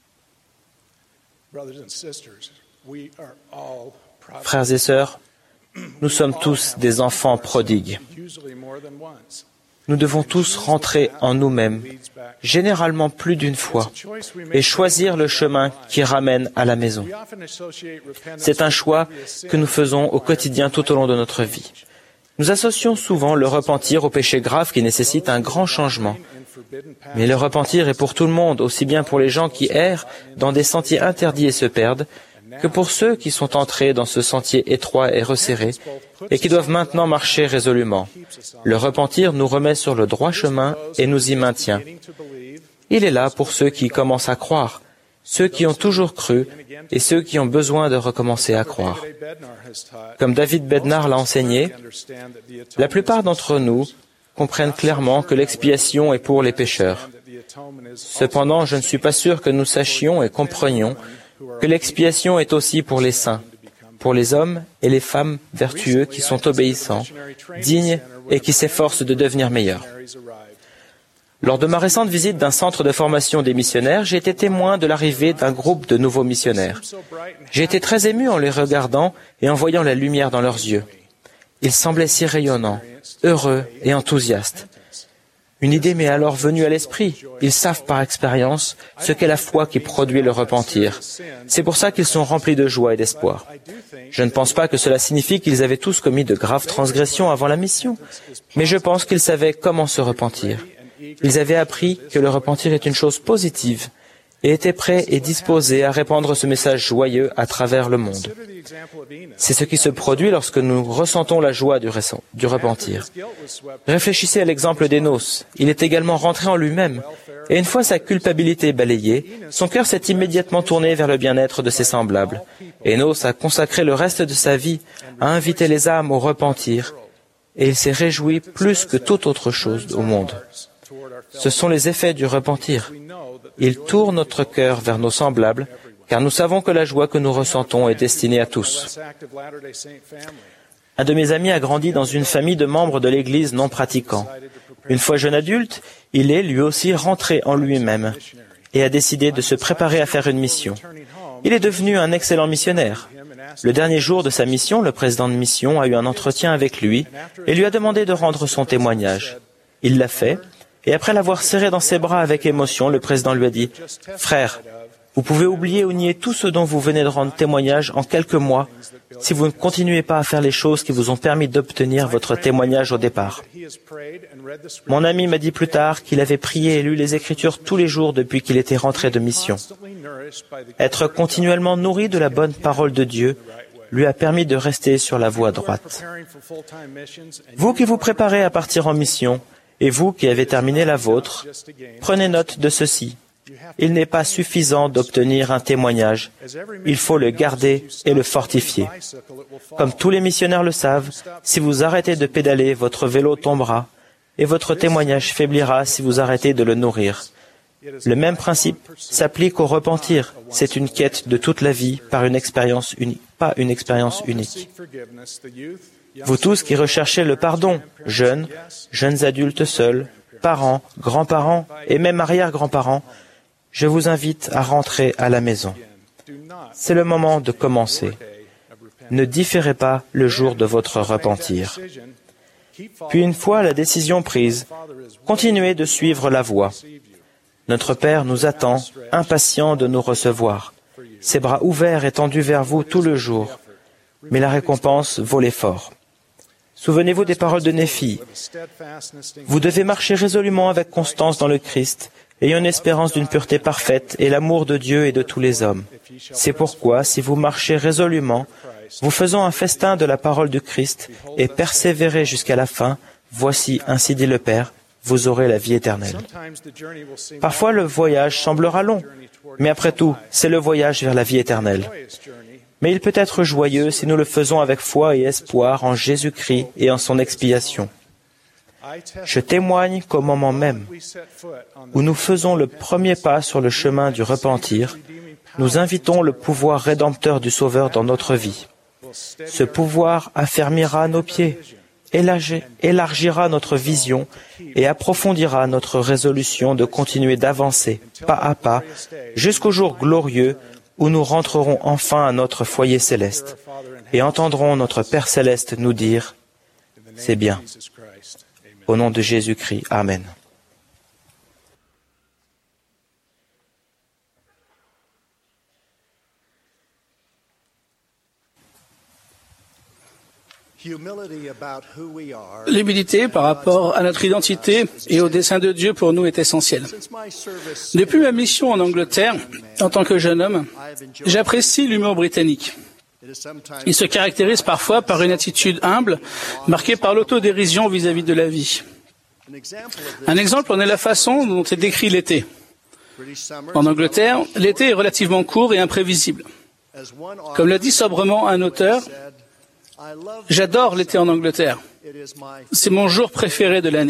Frères et sœurs, nous sommes tous des enfants prodigues. Nous devons tous rentrer en nous-mêmes, généralement plus d'une fois, et choisir le chemin qui ramène à la maison. C'est un choix que nous faisons au quotidien tout au long de notre vie. Nous associons souvent le repentir au péché grave qui nécessite un grand changement. Mais le repentir est pour tout le monde, aussi bien pour les gens qui errent dans des sentiers interdits et se perdent, que pour ceux qui sont entrés dans ce sentier étroit et resserré et qui doivent maintenant marcher résolument. Le repentir nous remet sur le droit chemin et nous y maintient. Il est là pour ceux qui commencent à croire, ceux qui ont toujours cru et ceux qui ont besoin de recommencer à croire. Comme David Bednar l'a enseigné, la plupart d'entre nous comprennent clairement que l'expiation est pour les pécheurs. Cependant, je ne suis pas sûr que nous sachions et comprenions que l'expiation est aussi pour les saints, pour les hommes et les femmes vertueux qui sont obéissants, dignes et qui s'efforcent de devenir meilleurs. Lors de ma récente visite d'un centre de formation des missionnaires, j'ai été témoin de l'arrivée d'un groupe de nouveaux missionnaires. J'ai été très ému en les regardant et en voyant la lumière dans leurs yeux. Ils semblaient si rayonnants, heureux et enthousiastes. Une idée m'est alors venue à l'esprit. Ils savent par expérience ce qu'est la foi qui produit le repentir. C'est pour ça qu'ils sont remplis de joie et d'espoir. Je ne pense pas que cela signifie qu'ils avaient tous commis de graves transgressions avant la mission, mais je pense qu'ils savaient comment se repentir. Ils avaient appris que le repentir est une chose positive et étaient prêts et disposés à répandre ce message joyeux à travers le monde. C'est ce qui se produit lorsque nous ressentons la joie du, du repentir. Réfléchissez à l'exemple d'Énos. Il est également rentré en lui-même, et une fois sa culpabilité balayée, son cœur s'est immédiatement tourné vers le bien-être de ses semblables. Énos a consacré le reste de sa vie à inviter les âmes au repentir, et il s'est réjoui plus que toute autre chose au monde. Ce sont les effets du repentir. Il tourne notre cœur vers nos semblables, car nous savons que la joie que nous ressentons est destinée à tous. Un de mes amis a grandi dans une famille de membres de l'Église non pratiquants. Une fois jeune adulte, il est lui aussi rentré en lui-même et a décidé de se préparer à faire une mission. Il est devenu un excellent missionnaire. Le dernier jour de sa mission, le président de mission a eu un entretien avec lui et lui a demandé de rendre son témoignage. Il l'a fait. Et après l'avoir serré dans ses bras avec émotion, le président lui a dit « Frère, vous pouvez oublier ou nier tout ce dont vous venez de rendre témoignage en quelques mois si vous ne continuez pas à faire les choses qui vous ont permis d'obtenir votre témoignage au départ. » Mon ami m'a dit plus tard qu'il avait prié et lu les Écritures tous les jours depuis qu'il était rentré de mission. Être continuellement nourri de la bonne parole de Dieu lui a permis de rester sur la voie droite. Vous qui vous préparez à partir en mission, et vous qui avez terminé la vôtre, prenez note de ceci. Il n'est pas suffisant d'obtenir un témoignage. Il faut le garder et le fortifier. Comme tous les missionnaires le savent, si vous arrêtez de pédaler, votre vélo tombera et votre témoignage faiblira si vous arrêtez de le nourrir. Le même principe s'applique au repentir. C'est une quête de toute la vie par une expérience unique, pas une expérience unique. Vous tous qui recherchez le pardon, jeunes, jeunes adultes seuls, parents, grands-parents et même arrière-grands-parents, je vous invite à rentrer à la maison. C'est le moment de commencer. Ne différez pas le jour de votre repentir. Puis une fois la décision prise, continuez de suivre la voie. Notre Père nous attend, impatient de nous recevoir, ses bras ouverts et tendus vers vous tout le jour. Mais la récompense vaut l'effort. Souvenez-vous des paroles de Néphi. Vous devez marcher résolument avec constance dans le Christ, ayant une espérance d'une pureté parfaite et l'amour de Dieu et de tous les hommes. C'est pourquoi, si vous marchez résolument, vous faisant un festin de la parole du Christ et persévérez jusqu'à la fin, voici, ainsi dit le Père, vous aurez la vie éternelle. Parfois, le voyage semblera long, mais après tout, c'est le voyage vers la vie éternelle. Mais il peut être joyeux si nous le faisons avec foi et espoir en Jésus-Christ et en son expiation. Je témoigne qu'au moment même où nous faisons le premier pas sur le chemin du repentir, nous invitons le pouvoir rédempteur du Sauveur dans notre vie. Ce pouvoir affermira nos pieds élargira notre vision et approfondira notre résolution de continuer d'avancer pas à pas jusqu'au jour glorieux où nous rentrerons enfin à notre foyer céleste et entendrons notre Père céleste nous dire « C'est bien ». Au nom de Jésus-Christ, Amen. L'humilité par rapport à notre identité et au dessein de Dieu pour nous est essentielle. Depuis ma mission en Angleterre, en tant que jeune homme, j'apprécie l'humour britannique. Il se caractérise parfois par une attitude humble, marquée par l'autodérision vis-à-vis de la vie. Un exemple en est la façon dont est décrit l'été. En Angleterre, l'été est relativement court et imprévisible. Comme l'a dit sobrement un auteur, « J'adore l'été en Angleterre. C'est mon jour préféré de l'année. »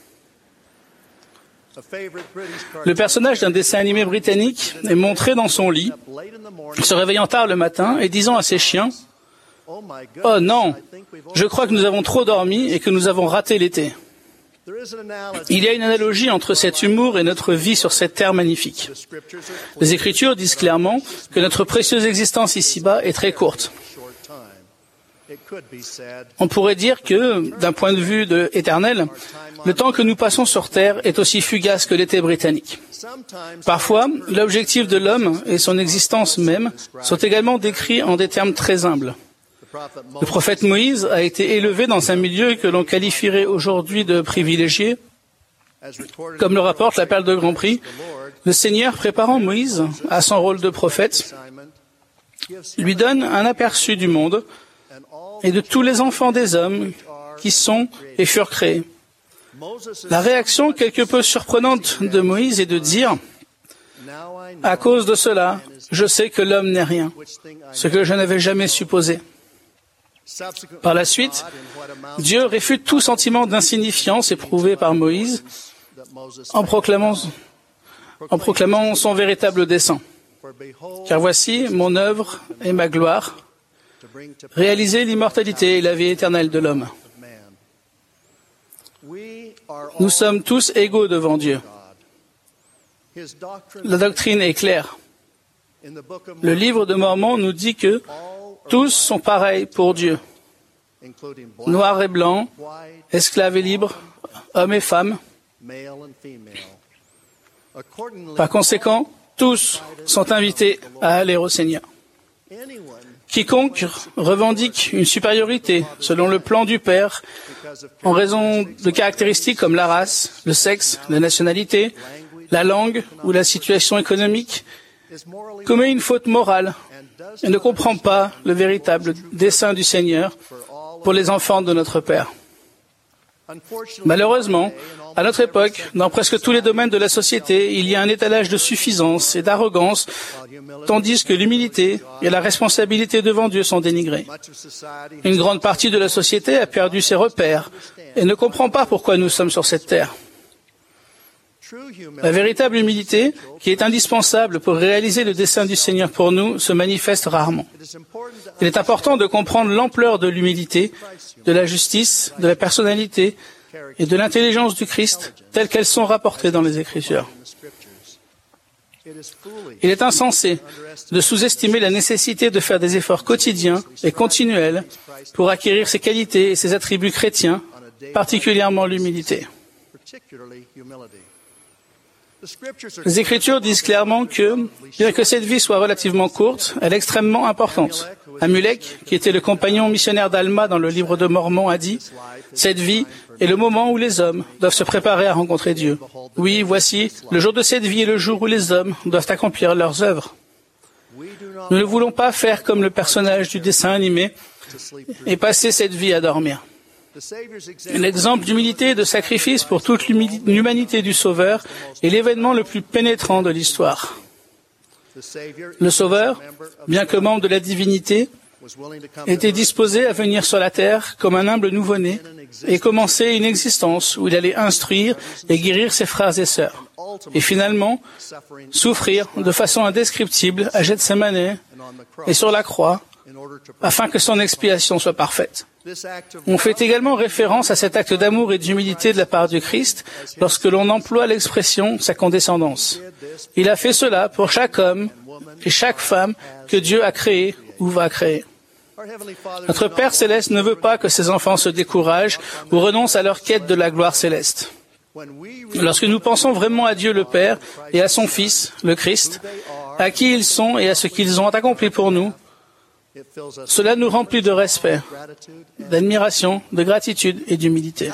Le personnage d'un dessin animé britannique est montré dans son lit, se réveillant tard le matin et disant à ses chiens « Oh non, je crois que nous avons trop dormi et que nous avons raté l'été. » Il y a une analogie entre cet humour et notre vie sur cette terre magnifique. Les Écritures disent clairement que notre précieuse existence ici-bas est très courte. On pourrait dire que, d'un point de vue de éternel, le temps que nous passons sur Terre est aussi fugace que l'été britannique. Parfois, l'objectif de l'homme et son existence même sont également décrits en des termes très humbles. Le prophète Moïse a été élevé dans un milieu que l'on qualifierait aujourd'hui de privilégié. Comme le rapporte la Perle de Grand Prix, le Seigneur, préparant Moïse à son rôle de prophète, lui donne un aperçu du monde et de tous les enfants des hommes qui sont et furent créés. La réaction quelque peu surprenante de Moïse est de dire « À cause de cela, je sais que l'homme n'est rien, ce que je n'avais jamais supposé. » Par la suite, Dieu réfute tout sentiment d'insignifiance éprouvé par Moïse en proclamant, en proclamant son véritable dessein. « Car voici mon œuvre et ma gloire, réaliser l'immortalité et la vie éternelle de l'homme. » Nous sommes tous égaux devant Dieu. La doctrine est claire. Le livre de Mormon nous dit que tous sont pareils pour Dieu. Noirs et blancs, esclaves et libres, hommes et femmes. Par conséquent, tous sont invités à aller au Seigneur. Quiconque revendique une supériorité selon le plan du Père en raison de caractéristiques comme la race, le sexe, la nationalité, la langue ou la situation économique commet une faute morale et ne comprend pas le véritable dessein du Seigneur pour les enfants de notre Père. Malheureusement, à notre époque, dans presque tous les domaines de la société, il y a un étalage de suffisance et d'arrogance, tandis que l'humilité et la responsabilité devant Dieu sont dénigrées. Une grande partie de la société a perdu ses repères et ne comprend pas pourquoi nous sommes sur cette terre. La véritable humilité, qui est indispensable pour réaliser le dessein du Seigneur pour nous, se manifeste rarement. Il est important de comprendre l'ampleur de l'humilité, de la justice, de la personnalité et de l'intelligence du Christ, telles qu'elles sont rapportées dans les Écritures. Il est insensé de sous-estimer la nécessité de faire des efforts quotidiens et continuels pour acquérir ces qualités et ces attributs chrétiens, particulièrement l'humilité. Les Écritures disent clairement que, bien que cette vie soit relativement courte, elle est extrêmement importante. Amulek, qui était le compagnon missionnaire d'Alma dans le livre de Mormon, a dit « Cette vie est le moment où les hommes doivent se préparer à rencontrer Dieu. Oui, voici, le jour de cette vie est le jour où les hommes doivent accomplir leurs œuvres. Nous ne voulons pas faire comme le personnage du dessin animé et passer cette vie à dormir. » L'exemple d'humilité et de sacrifice pour toute l'humanité du Sauveur est l'événement le plus pénétrant de l'histoire. Le Sauveur, bien que membre de la divinité, était disposé à venir sur la terre comme un humble nouveau-né et commencer une existence où il allait instruire et guérir ses frères et sœurs, et finalement souffrir de façon indescriptible à Gethsémanè et sur la croix afin que son expiation soit parfaite. On fait également référence à cet acte d'amour et d'humilité de la part du Christ lorsque l'on emploie l'expression « sa condescendance ». Il a fait cela pour chaque homme et chaque femme que Dieu a créé ou va créer. Notre Père céleste ne veut pas que ses enfants se découragent ou renoncent à leur quête de la gloire céleste. Lorsque nous pensons vraiment à Dieu le Père et à son Fils, le Christ, à qui ils sont et à ce qu'ils ont accompli pour nous, cela nous remplit de respect, d'admiration, de gratitude et d'humilité.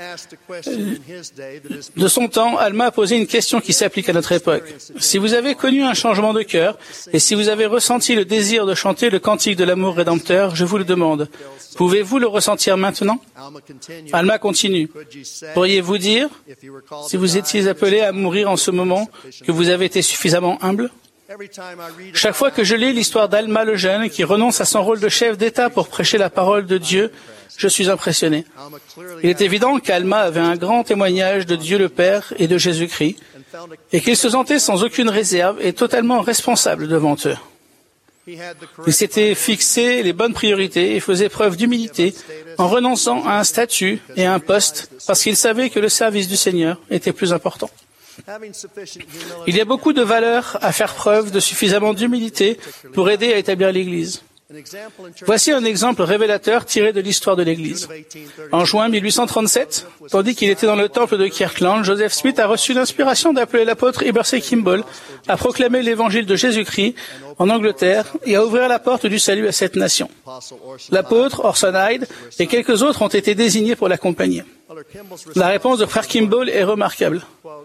De son temps, Alma a posé une question qui s'applique à notre époque. Si vous avez connu un changement de cœur et si vous avez ressenti le désir de chanter le cantique de l'amour rédempteur, je vous le demande, pouvez-vous le ressentir maintenant? Alma continue. Pourriez-vous dire, si vous étiez appelé à mourir en ce moment, que vous avez été suffisamment humble? Chaque fois que je lis l'histoire d'Alma le jeune qui renonce à son rôle de chef d'État pour prêcher la parole de Dieu, je suis impressionné. Il est évident qu'Alma avait un grand témoignage de Dieu le Père et de Jésus-Christ et qu'il se sentait sans aucune réserve et totalement responsable devant eux. Il s'était fixé les bonnes priorités et faisait preuve d'humilité en renonçant à un statut et à un poste parce qu'il savait que le service du Seigneur était plus important. Il y a beaucoup de valeur à faire preuve de suffisamment d'humilité pour aider à établir l'Église. Voici un exemple révélateur tiré de l'histoire de l'Église. En juin mille huit cent trente-sept, tandis qu'il était dans le temple de Kirkland, Joseph Smith a reçu l'inspiration d'appeler l'apôtre Heber Kimball à proclamer l'évangile de Jésus-Christ en Angleterre et à ouvrir la porte du salut à cette nation. L'apôtre Orson Hyde et quelques autres ont été désignés pour l'accompagner. La réponse de frère Kimball est remarquable.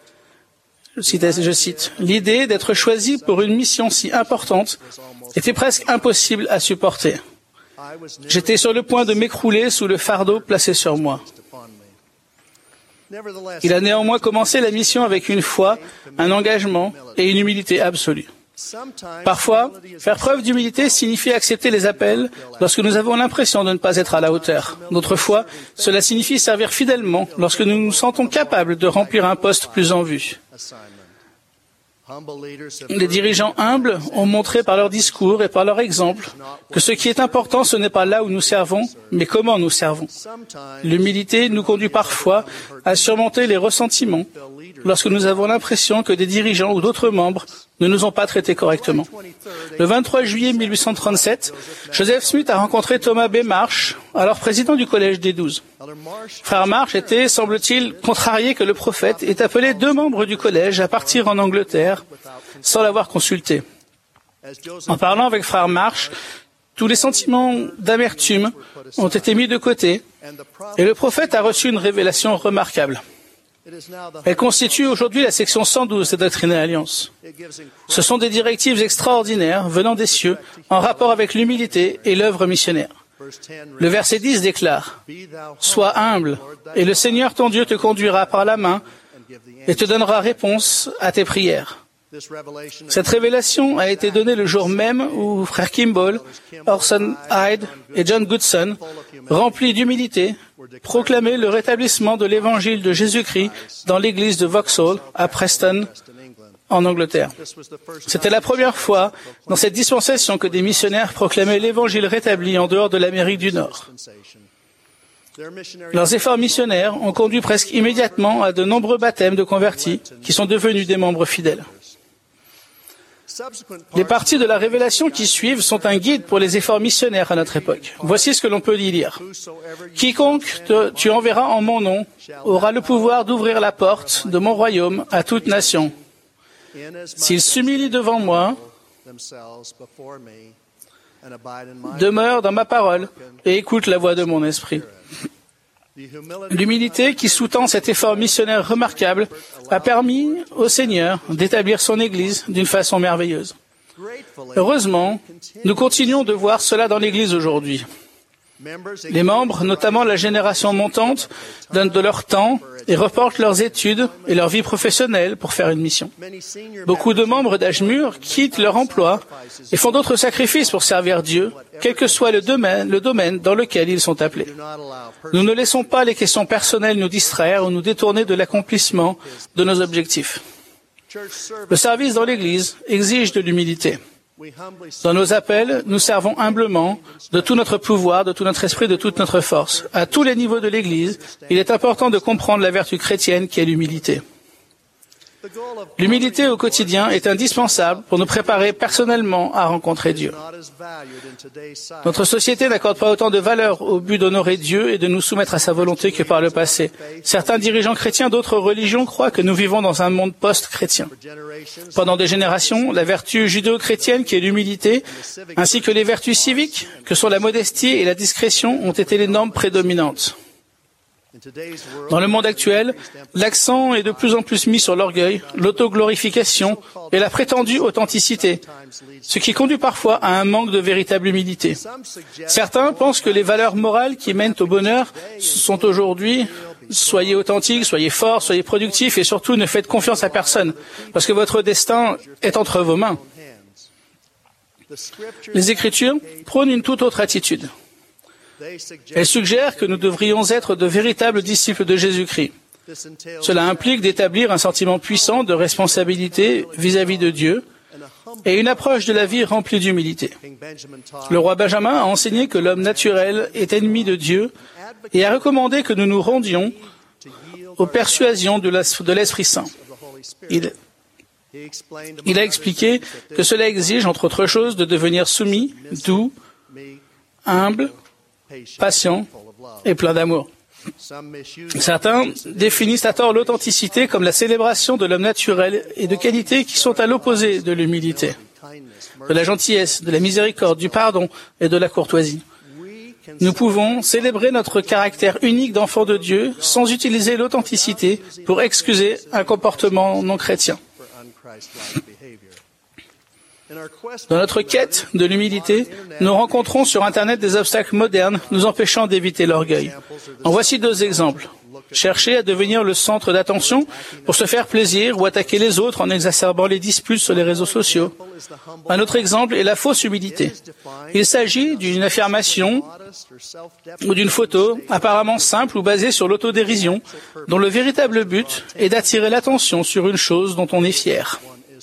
Je cite, « L'idée d'être choisi pour une mission si importante était presque impossible à supporter. J'étais sur le point de m'écrouler sous le fardeau placé sur moi. » Il a néanmoins commencé la mission avec une foi, un engagement et une humilité absolue. Parfois, faire preuve d'humilité signifie accepter les appels lorsque nous avons l'impression de ne pas être à la hauteur. D'autres fois, cela signifie servir fidèlement lorsque nous nous sentons capables de remplir un poste plus en vue. Les dirigeants humbles ont montré par leur discours et par leur exemple que ce qui est important, ce n'est pas là où nous servons, mais comment nous servons. L'humilité nous conduit parfois à surmonter les ressentiments lorsque nous avons l'impression que des dirigeants ou d'autres membres ne nous ont pas traités correctement. Le vingt-trois juillet mille huit cent trente-sept, Joseph Smith a rencontré Thomas B. Marsh, alors président du Collège des Douze. Frère Marsh était, semble-t-il, contrarié que le prophète ait appelé deux membres du collège à partir en Angleterre sans l'avoir consulté. En parlant avec Frère Marsh, tous les sentiments d'amertume ont été mis de côté et le prophète a reçu une révélation remarquable. Elle constitue aujourd'hui la section cent douze de Doctrine et Alliance. Ce sont des directives extraordinaires venant des cieux en rapport avec l'humilité et l'œuvre missionnaire. Le verset dix déclare « Sois humble, et le Seigneur ton Dieu te conduira par la main et te donnera réponse à tes prières. » Cette révélation a été donnée le jour même où frère Kimball, Orson Hyde et John Goodson, remplis d'humilité, proclamaient le rétablissement de l'évangile de Jésus-Christ dans l'église de Vauxhall à Preston, en Angleterre. C'était la première fois dans cette dispensation que des missionnaires proclamaient l'évangile rétabli en dehors de l'Amérique du Nord. Leurs efforts missionnaires ont conduit presque immédiatement à de nombreux baptêmes de convertis qui sont devenus des membres fidèles. Les parties de la révélation qui suivent sont un guide pour les efforts missionnaires à notre époque. Voici ce que l'on peut y lire. « Quiconque te, tu enverras en mon nom aura le pouvoir d'ouvrir la porte de mon royaume à toute nation. S'ils s'humilient devant moi, demeure dans ma parole et écoute la voix de mon esprit. » L'humilité qui sous-tend cet effort missionnaire remarquable a permis au Seigneur d'établir son Église d'une façon merveilleuse. Heureusement, nous continuons de voir cela dans l'Église aujourd'hui. Les membres, notamment la génération montante, donnent de leur temps et reportent leurs études et leur vie professionnelle pour faire une mission. Beaucoup de membres d'âge mûr quittent leur emploi et font d'autres sacrifices pour servir Dieu, quel que soit le domaine, le domaine dans lequel ils sont appelés. Nous ne laissons pas les questions personnelles nous distraire ou nous détourner de l'accomplissement de nos objectifs. Le service dans l'Église exige de l'humilité. Dans nos appels, nous servons humblement, de tout notre pouvoir, de tout notre esprit, de toute notre force. À tous les niveaux de l'Église, il est important de comprendre la vertu chrétienne qui est l'humilité. L'humilité au quotidien est indispensable pour nous préparer personnellement à rencontrer Dieu. Notre société n'accorde pas autant de valeur au but d'honorer Dieu et de nous soumettre à sa volonté que par le passé. Certains dirigeants chrétiens d'autres religions croient que nous vivons dans un monde post-chrétien. Pendant des générations, la vertu judéo-chrétienne qui est l'humilité, ainsi que les vertus civiques, que sont la modestie et la discrétion, ont été les normes prédominantes. Dans le monde actuel, l'accent est de plus en plus mis sur l'orgueil, l'autoglorification et la prétendue authenticité, ce qui conduit parfois à un manque de véritable humilité. Certains pensent que les valeurs morales qui mènent au bonheur sont aujourd'hui « soyez authentiques, soyez forts, soyez productifs et surtout ne faites confiance à personne, parce que votre destin est entre vos mains ». Les Écritures prônent une toute autre attitude. Elle suggère que nous devrions être de véritables disciples de Jésus-Christ. Cela implique d'établir un sentiment puissant de responsabilité vis-à-vis de Dieu et une approche de la vie remplie d'humilité. Le roi Benjamin a enseigné que l'homme naturel est ennemi de Dieu et a recommandé que nous nous rendions aux persuasions de l'Esprit Saint. Il, il a expliqué que cela exige, entre autres choses, de devenir soumis, doux, humble, patient et plein d'amour. Certains définissent à tort l'authenticité comme la célébration de l'homme naturel et de qualités qui sont à l'opposé de l'humilité, de la gentillesse, de la miséricorde, du pardon et de la courtoisie. Nous pouvons célébrer notre caractère unique d'enfant de Dieu sans utiliser l'authenticité pour excuser un comportement non chrétien. Dans notre quête de l'humilité, nous rencontrons sur Internet des obstacles modernes nous empêchant d'éviter l'orgueil. En voici deux exemples. Chercher à devenir le centre d'attention pour se faire plaisir ou attaquer les autres en exacerbant les disputes sur les réseaux sociaux. Un autre exemple est la fausse humilité. Il s'agit d'une affirmation ou d'une photo apparemment simple ou basée sur l'autodérision, dont le véritable but est d'attirer l'attention sur une chose dont on est fier.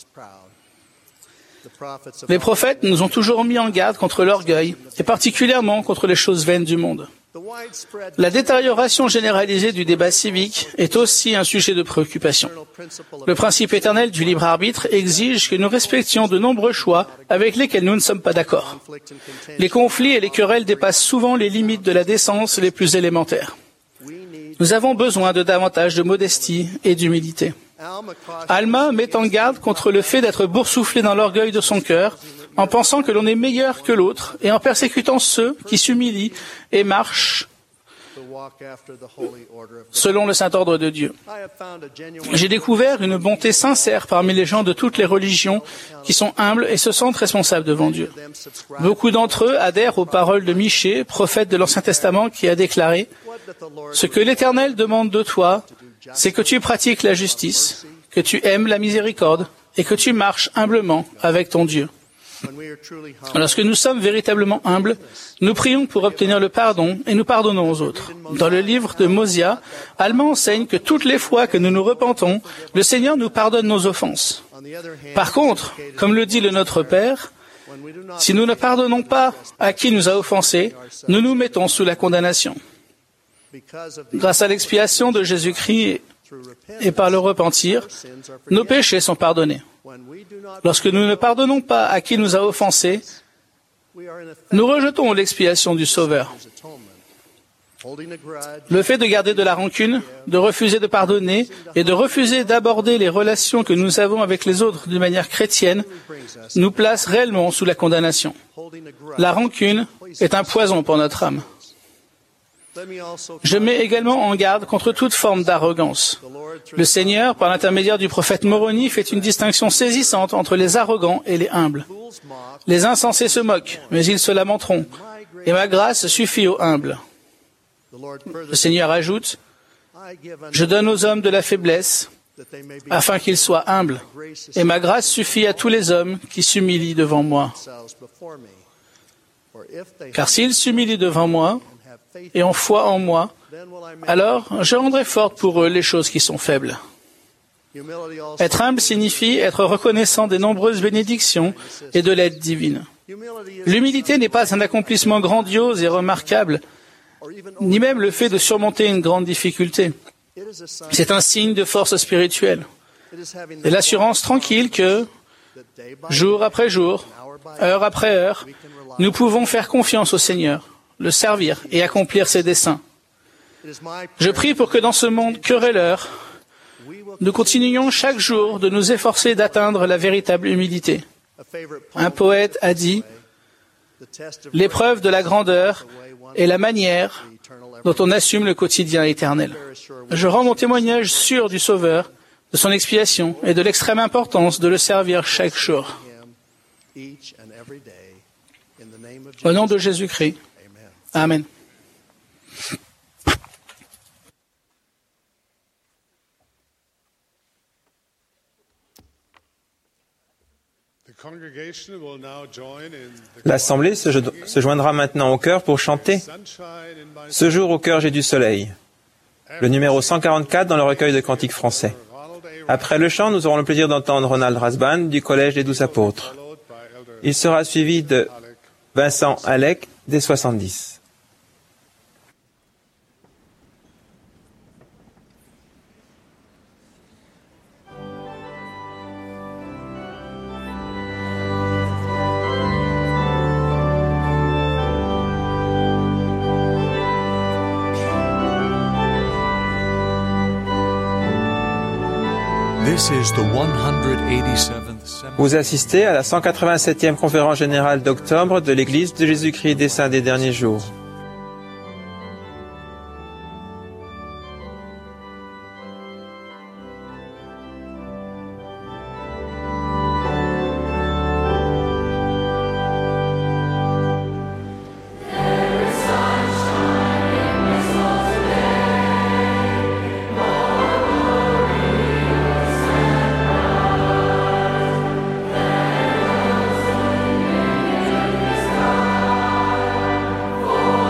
Les prophètes nous ont toujours mis en garde contre l'orgueil, et particulièrement contre les choses vaines du monde. La détérioration généralisée du débat civique est aussi un sujet de préoccupation. Le principe éternel du libre arbitre exige que nous respections de nombreux choix avec lesquels nous ne sommes pas d'accord. Les conflits et les querelles dépassent souvent les limites de la décence les plus élémentaires. Nous avons besoin de davantage de modestie et d'humilité. Alma met en garde contre le fait d'être boursouflé dans l'orgueil de son cœur, en pensant que l'on est meilleur que l'autre et en persécutant ceux qui s'humilient et marchent selon le saint ordre de Dieu. J'ai découvert une bonté sincère parmi les gens de toutes les religions qui sont humbles et se sentent responsables devant Dieu. Beaucoup d'entre eux adhèrent aux paroles de Michée, prophète de l'Ancien Testament, qui a déclaré « Ce que l'Éternel demande de toi, c'est que tu pratiques la justice, que tu aimes la miséricorde et que tu marches humblement avec ton Dieu. » Lorsque nous sommes véritablement humbles, nous prions pour obtenir le pardon et nous pardonnons aux autres. Dans le livre de Mosia, Alma enseigne que toutes les fois que nous nous repentons, le Seigneur nous pardonne nos offenses. Par contre, comme le dit le Notre Père, si nous ne pardonnons pas à qui nous a offensés, nous nous mettons sous la condamnation. Grâce à l'expiation de Jésus-Christ et par le repentir, nos péchés sont pardonnés. Lorsque nous ne pardonnons pas à qui nous a offensés, nous rejetons l'expiation du Sauveur. Le fait de garder de la rancune, de refuser de pardonner et de refuser d'aborder les relations que nous avons avec les autres d'une manière chrétienne nous place réellement sous la condamnation. La rancune est un poison pour notre âme. Je mets également en garde contre toute forme d'arrogance. Le Seigneur, par l'intermédiaire du prophète Moroni, fait une distinction saisissante entre les arrogants et les humbles. Les insensés se moquent, mais ils se lamenteront, et ma grâce suffit aux humbles. Le Seigneur ajoute, « Je donne aux hommes de la faiblesse, afin qu'ils soient humbles, et ma grâce suffit à tous les hommes qui s'humilient devant moi. Car s'ils s'humilient devant moi, et ont foi en moi, alors je rendrai fortes pour eux les choses qui sont faibles. » Être humble signifie être reconnaissant des nombreuses bénédictions et de l'aide divine. L'humilité n'est pas un accomplissement grandiose et remarquable, ni même le fait de surmonter une grande difficulté. C'est un signe de force spirituelle et l'assurance tranquille que, jour après jour, heure après heure, nous pouvons faire confiance au Seigneur, le servir et accomplir ses desseins. Je prie pour que dans ce monde querelleur, nous continuions chaque jour de nous efforcer d'atteindre la véritable humilité. Un poète a dit « L'épreuve de la grandeur est la manière dont on assume le quotidien éternel. » Je rends mon témoignage sûr du Sauveur, de son expiation et de l'extrême importance de le servir chaque jour. Au nom de Jésus-Christ. Amen. L'Assemblée se, jo- se joindra maintenant au chœur pour chanter « Ce jour au cœur j'ai du soleil », le numéro cent quarante-quatre dans le recueil de cantiques français. Après le chant, nous aurons le plaisir d'entendre Ronald Rasban du Collège des Douze Apôtres. Il sera suivi de Vincent Alec des soixante-dix. Vous assistez à la cent quatre-vingt-septième conférence générale d'octobre de l'Église de Jésus-Christ des Saints des Derniers Jours. For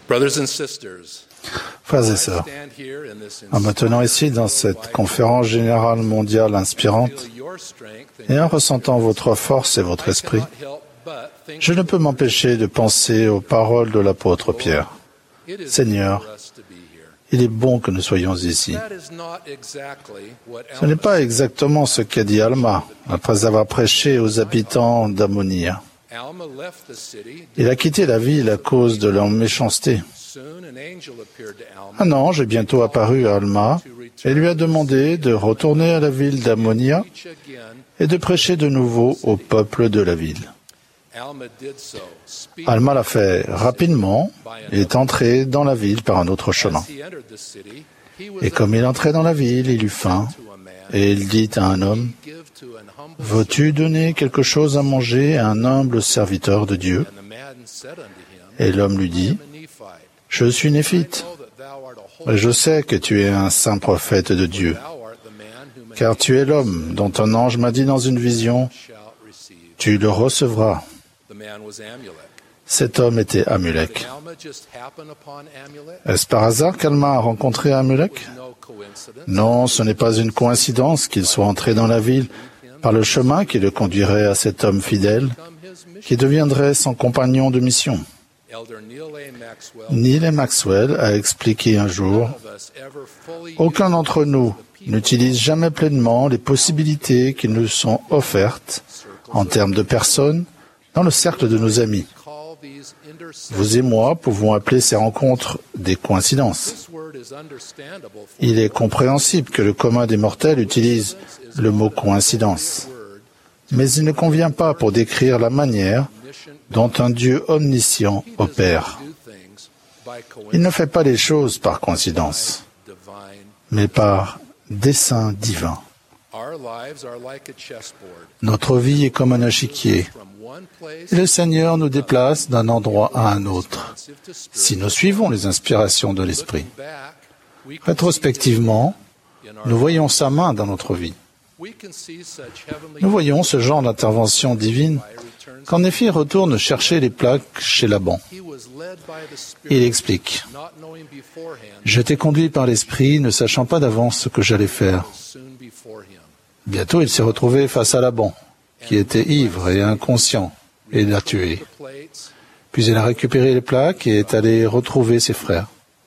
Frères et sœurs, en me tenant ici dans cette conférence générale mondiale inspirante et en ressentant votre force et votre esprit, je ne peux m'empêcher de penser aux paroles de l'apôtre Pierre. Seigneur, il est bon que nous soyons ici. Ce n'est pas exactement ce qu'a dit Alma après avoir prêché aux habitants d'Ammonia. Il a quitté la ville à cause de leur méchanceté. Un ange est bientôt apparu à Alma et lui a demandé de retourner à la ville d'Ammonia et de prêcher de nouveau au peuple de la ville. Alma l'a fait rapidement et est entré dans la ville par un autre chemin. Et comme il entrait dans la ville, il eut faim, et il dit à un homme, « Veux-tu donner quelque chose à manger à un humble serviteur de Dieu ?» Et l'homme lui dit, « Je suis néphite, et je sais que tu es un saint prophète de Dieu, car tu es l'homme dont un ange m'a dit dans une vision, « Tu le recevras. » Cet homme était Amulek. Est-ce par hasard qu'Alma a rencontré Amulek? Non, ce n'est pas une coïncidence qu'il soit entré dans la ville par le chemin qui le conduirait à cet homme fidèle, qui deviendrait son compagnon de mission. Neil A. Maxwell a expliqué un jour, « Aucun d'entre nous n'utilise jamais pleinement les possibilités qui nous sont offertes en termes de personnes dans le cercle de nos amis. Vous et moi pouvons appeler ces rencontres des coïncidences. Il est compréhensible que le commun des mortels utilise le mot coïncidence, mais il ne convient pas pour décrire la manière dont un Dieu omniscient opère. Il ne fait pas les choses par coïncidence, mais par dessein divin. Notre vie est comme un échiquier, et le Seigneur nous déplace d'un endroit à un autre, si nous suivons les inspirations de l'Esprit. Rétrospectivement, nous voyons sa main dans notre vie. Nous voyons ce genre d'intervention divine quand Néphi retourne chercher les plaques chez Laban. Il explique, « J'étais conduit par l'Esprit, ne sachant pas d'avance ce que j'allais faire. » Bientôt, il s'est retrouvé face à Laban, qui était ivre et inconscient, et l'a tué. Puis il a récupéré les plaques et est allé retrouver ses frères.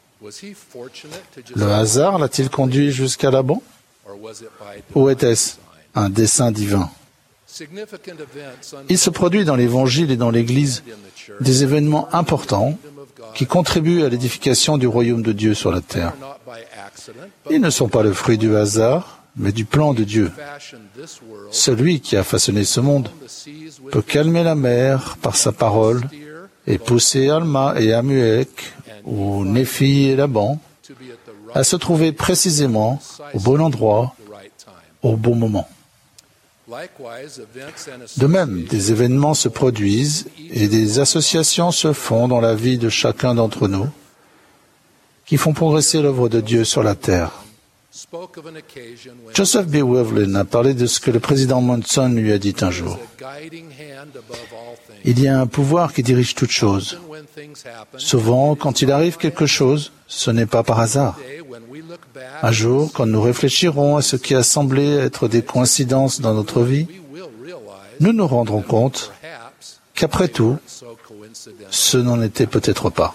Le hasard l'a-t-il conduit jusqu'à Laban? Ou était-ce un dessein divin? Il se produit dans l'Évangile et dans l'Église des événements importants qui contribuent à l'édification du royaume de Dieu sur la terre. Ils ne sont pas le fruit du hasard, mais du plan de Dieu. Celui qui a façonné ce monde peut calmer la mer par sa parole et pousser Alma et Amulek, ou Néphi et Laban, à se trouver précisément au bon endroit, au bon moment. De même, des événements se produisent et des associations se font dans la vie de chacun d'entre nous qui font progresser l'œuvre de Dieu sur la terre. Joseph B. Wirthlin a parlé de ce que le président Monson lui a dit un jour. Il y a un pouvoir qui dirige toutes choses. Souvent, quand il arrive quelque chose, ce n'est pas par hasard. Un jour, quand nous réfléchirons à ce qui a semblé être des coïncidences dans notre vie, nous nous rendrons compte qu'après tout, ce n'en était peut-être pas.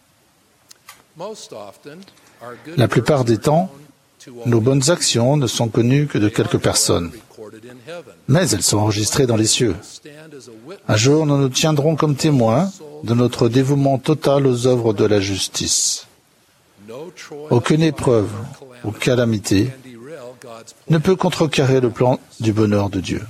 La plupart des temps, nos bonnes actions ne sont connues que de quelques personnes, mais elles sont enregistrées dans les cieux. Un jour, nous nous tiendrons comme témoins de notre dévouement total aux œuvres de la justice. Aucune épreuve ou calamité ne peut contrecarrer le plan du bonheur de Dieu.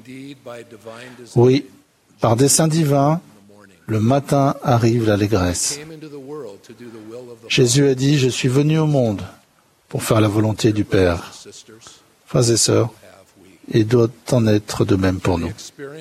Oui, par dessein divin, le matin arrive l'allégresse. Jésus a dit, « Je suis venu au monde pour faire la volonté du Père. » Frères et sœurs, il doit en être de même pour nous.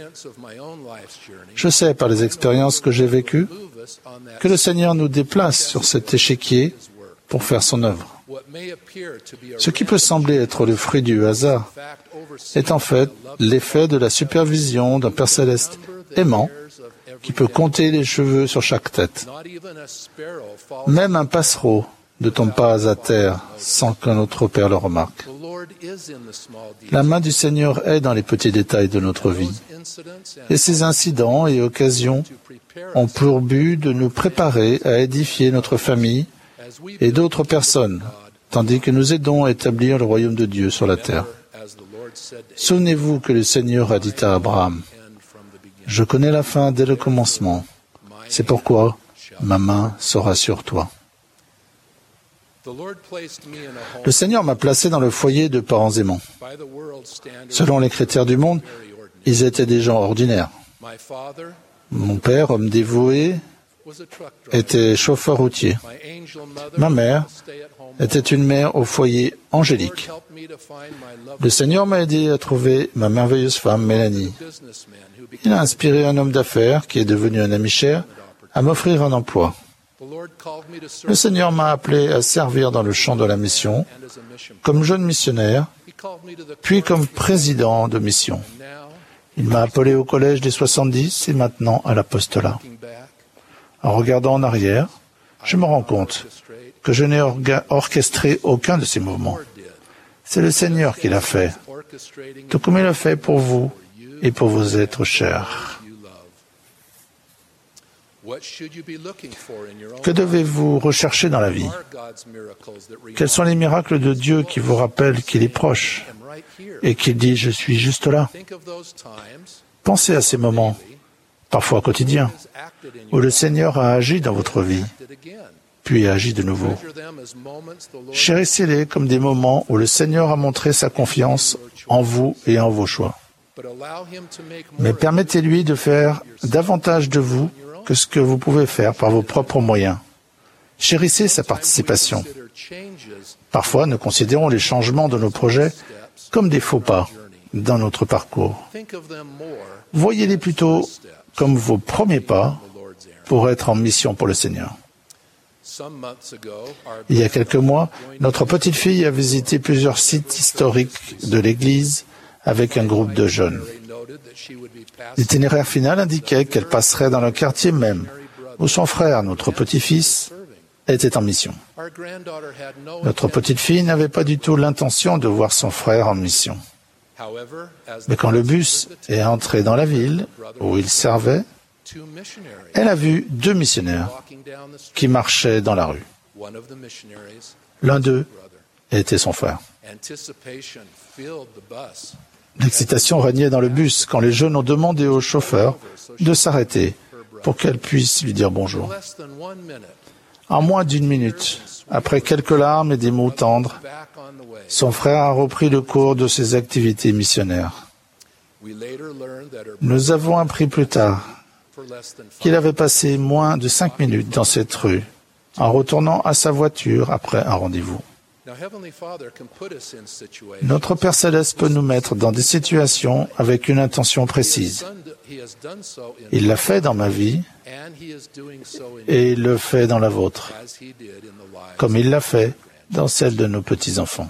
Je sais par les expériences que j'ai vécues que le Seigneur nous déplace sur cet échiquier pour faire son œuvre. Ce qui peut sembler être le fruit du hasard est en fait l'effet de la supervision d'un Père céleste aimant qui peut compter les cheveux sur chaque tête. Même un passereau ne tombe pas à terre sans qu'un autre Père le remarque. La main du Seigneur est dans les petits détails de notre vie. Et ces incidents et occasions ont pour but de nous préparer à édifier notre famille et d'autres personnes, tandis que nous aidons à établir le royaume de Dieu sur la terre. Souvenez-vous que le Seigneur a dit à Abraham, « Je connais la fin dès le commencement. C'est pourquoi ma main sera sur toi. » Le Seigneur m'a placé dans le foyer de parents aimants. Selon les critères du monde, ils étaient des gens ordinaires. Mon père, homme dévoué, était chauffeur routier. Ma mère était une mère au foyer angélique. Le Seigneur m'a aidé à trouver ma merveilleuse femme, Mélanie. Il a inspiré un homme d'affaires, qui est devenu un ami cher, à m'offrir un emploi. Le Seigneur m'a appelé à servir dans le champ de la mission, comme jeune missionnaire, puis comme président de mission. Il m'a appelé au collège des soixante-dix et maintenant à l'apostolat. En regardant en arrière, je me rends compte que je n'ai orga- orchestré aucun de ces mouvements. C'est le Seigneur qui l'a fait, tout comme il l'a fait pour vous et pour vos êtres chers. Que devez-vous rechercher dans la vie? Quels sont les miracles de Dieu qui vous rappellent qu'il est proche et qu'il dit « Je suis juste là ». Pensez à ces moments, parfois quotidiens, où le Seigneur a agi dans votre vie, puis a agi de nouveau. Chérissez-les comme des moments où le Seigneur a montré sa confiance en vous et en vos choix. Mais permettez-lui de faire davantage de vous que ce que vous pouvez faire par vos propres moyens. Chérissez sa participation. Parfois, nous considérons les changements de nos projets comme des faux pas dans notre parcours. Voyez-les plutôt comme vos premiers pas pour être en mission pour le Seigneur. Il y a quelques mois, notre petite fille a visité plusieurs sites historiques de l'Église avec un groupe de jeunes. L'itinéraire final indiquait qu'elle passerait dans le quartier même où son frère, notre petit-fils, était en mission. Notre petite-fille n'avait pas du tout l'intention de voir son frère en mission. Mais quand le bus est entré dans la ville où il servait, elle a vu deux missionnaires qui marchaient dans la rue. L'un d'eux était son frère. L'excitation régnait dans le bus quand les jeunes ont demandé au chauffeur de s'arrêter pour qu'elle puisse lui dire bonjour. En moins d'une minute, après quelques larmes et des mots tendres, son frère a repris le cours de ses activités missionnaires. Nous avons appris plus tard qu'il avait passé moins de cinq minutes dans cette rue en retournant à sa voiture après un rendez-vous. Notre Père Céleste peut nous mettre dans des situations avec une intention précise. Il l'a fait dans ma vie et il le fait dans la vôtre, comme il l'a fait dans celle de nos petits-enfants.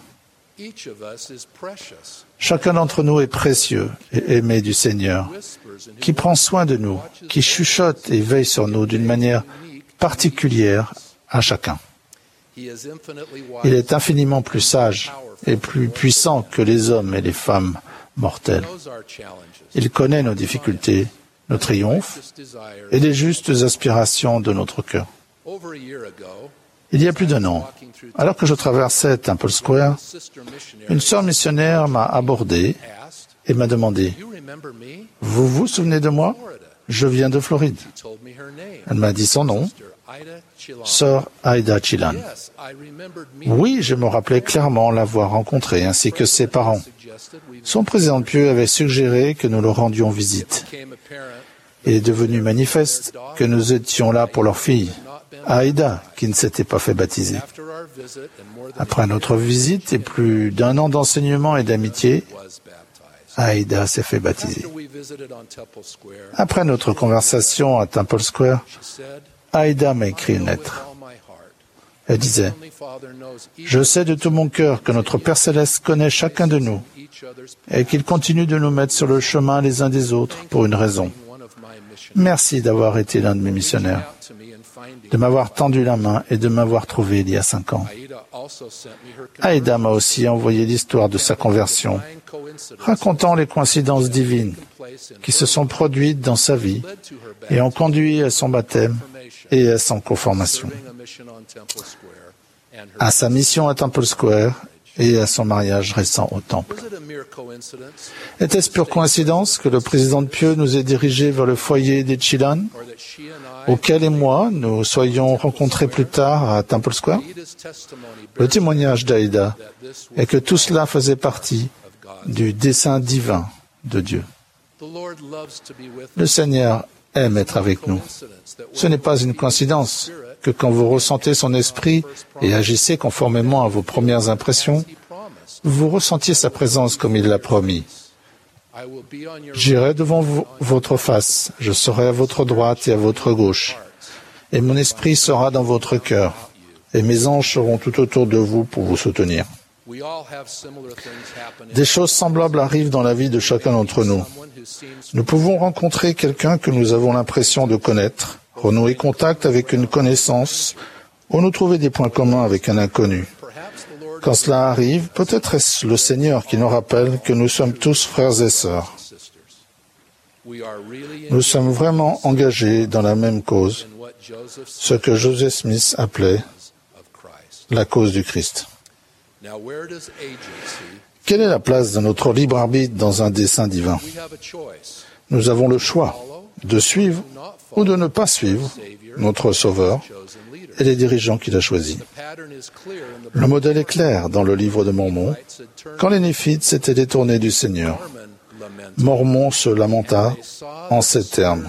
Chacun d'entre nous est précieux et aimé du Seigneur, qui prend soin de nous, qui chuchote et veille sur nous d'une manière particulière à chacun. Il est infiniment plus sage et plus puissant que les hommes et les femmes mortels. Il connaît nos difficultés, nos triomphes et les justes aspirations de notre cœur. Il y a plus d'un an, alors que je traversais Temple Square, une sœur missionnaire m'a abordé et m'a demandé « Vous vous souvenez de moi? Je viens de Floride. » Elle m'a dit son nom, Sœur Aida Chilan. Oui, je me rappelais clairement l'avoir rencontrée, ainsi que ses parents. Son président de Pieux avait suggéré que nous leur rendions visite. Il est devenu manifeste que nous étions là pour leur fille, Aida, qui ne s'était pas fait baptiser. Après notre visite et plus d'un an d'enseignement et d'amitié, Aida s'est fait baptiser. Après notre conversation à Temple Square, Aida m'a écrit une lettre. Elle disait « Je sais de tout mon cœur que notre Père Céleste connaît chacun de nous et qu'il continue de nous mettre sur le chemin les uns des autres pour une raison. Merci d'avoir été l'un de mes missionnaires, de m'avoir tendu la main et de m'avoir trouvé il y a cinq ans. Aïda m'a aussi envoyé l'histoire de sa conversion, racontant les coïncidences divines qui se sont produites dans sa vie et ont conduit à son baptême et à son conformation, à sa mission à Temple Square et à son mariage récent au Temple. Était-ce pure coïncidence que le président de Pieux nous ait dirigés vers le foyer des Chilan, auquel et moi nous soyons rencontrés plus tard à Temple Square? Le témoignage d'Aïda est que tout cela faisait partie du dessein divin de Dieu. Le Seigneur aime être avec nous. Ce n'est pas une coïncidence que quand vous ressentez son esprit et agissez conformément à vos premières impressions, vous ressentiez sa présence comme il l'a promis. J'irai devant vous, votre face, je serai à votre droite et à votre gauche, et mon esprit sera dans votre cœur, et mes anges seront tout autour de vous pour vous soutenir. Des choses semblables arrivent dans la vie de chacun d'entre nous. Nous pouvons rencontrer quelqu'un que nous avons l'impression de connaître, renouer contact avec une connaissance, ou nous trouver des points communs avec un inconnu. Quand cela arrive, peut-être est-ce le Seigneur qui nous rappelle que nous sommes tous frères et sœurs. Nous sommes vraiment engagés dans la même cause, ce que Joseph Smith appelait la cause du Christ. Quelle est la place de notre libre arbitre dans un dessein divin? Nous avons le choix de suivre ou de ne pas suivre notre Sauveur et les dirigeants qu'il a choisis. Le modèle est clair dans le livre de Mormon. Quand les Néphites s'étaient détournés du Seigneur, Mormon se lamenta en ces termes.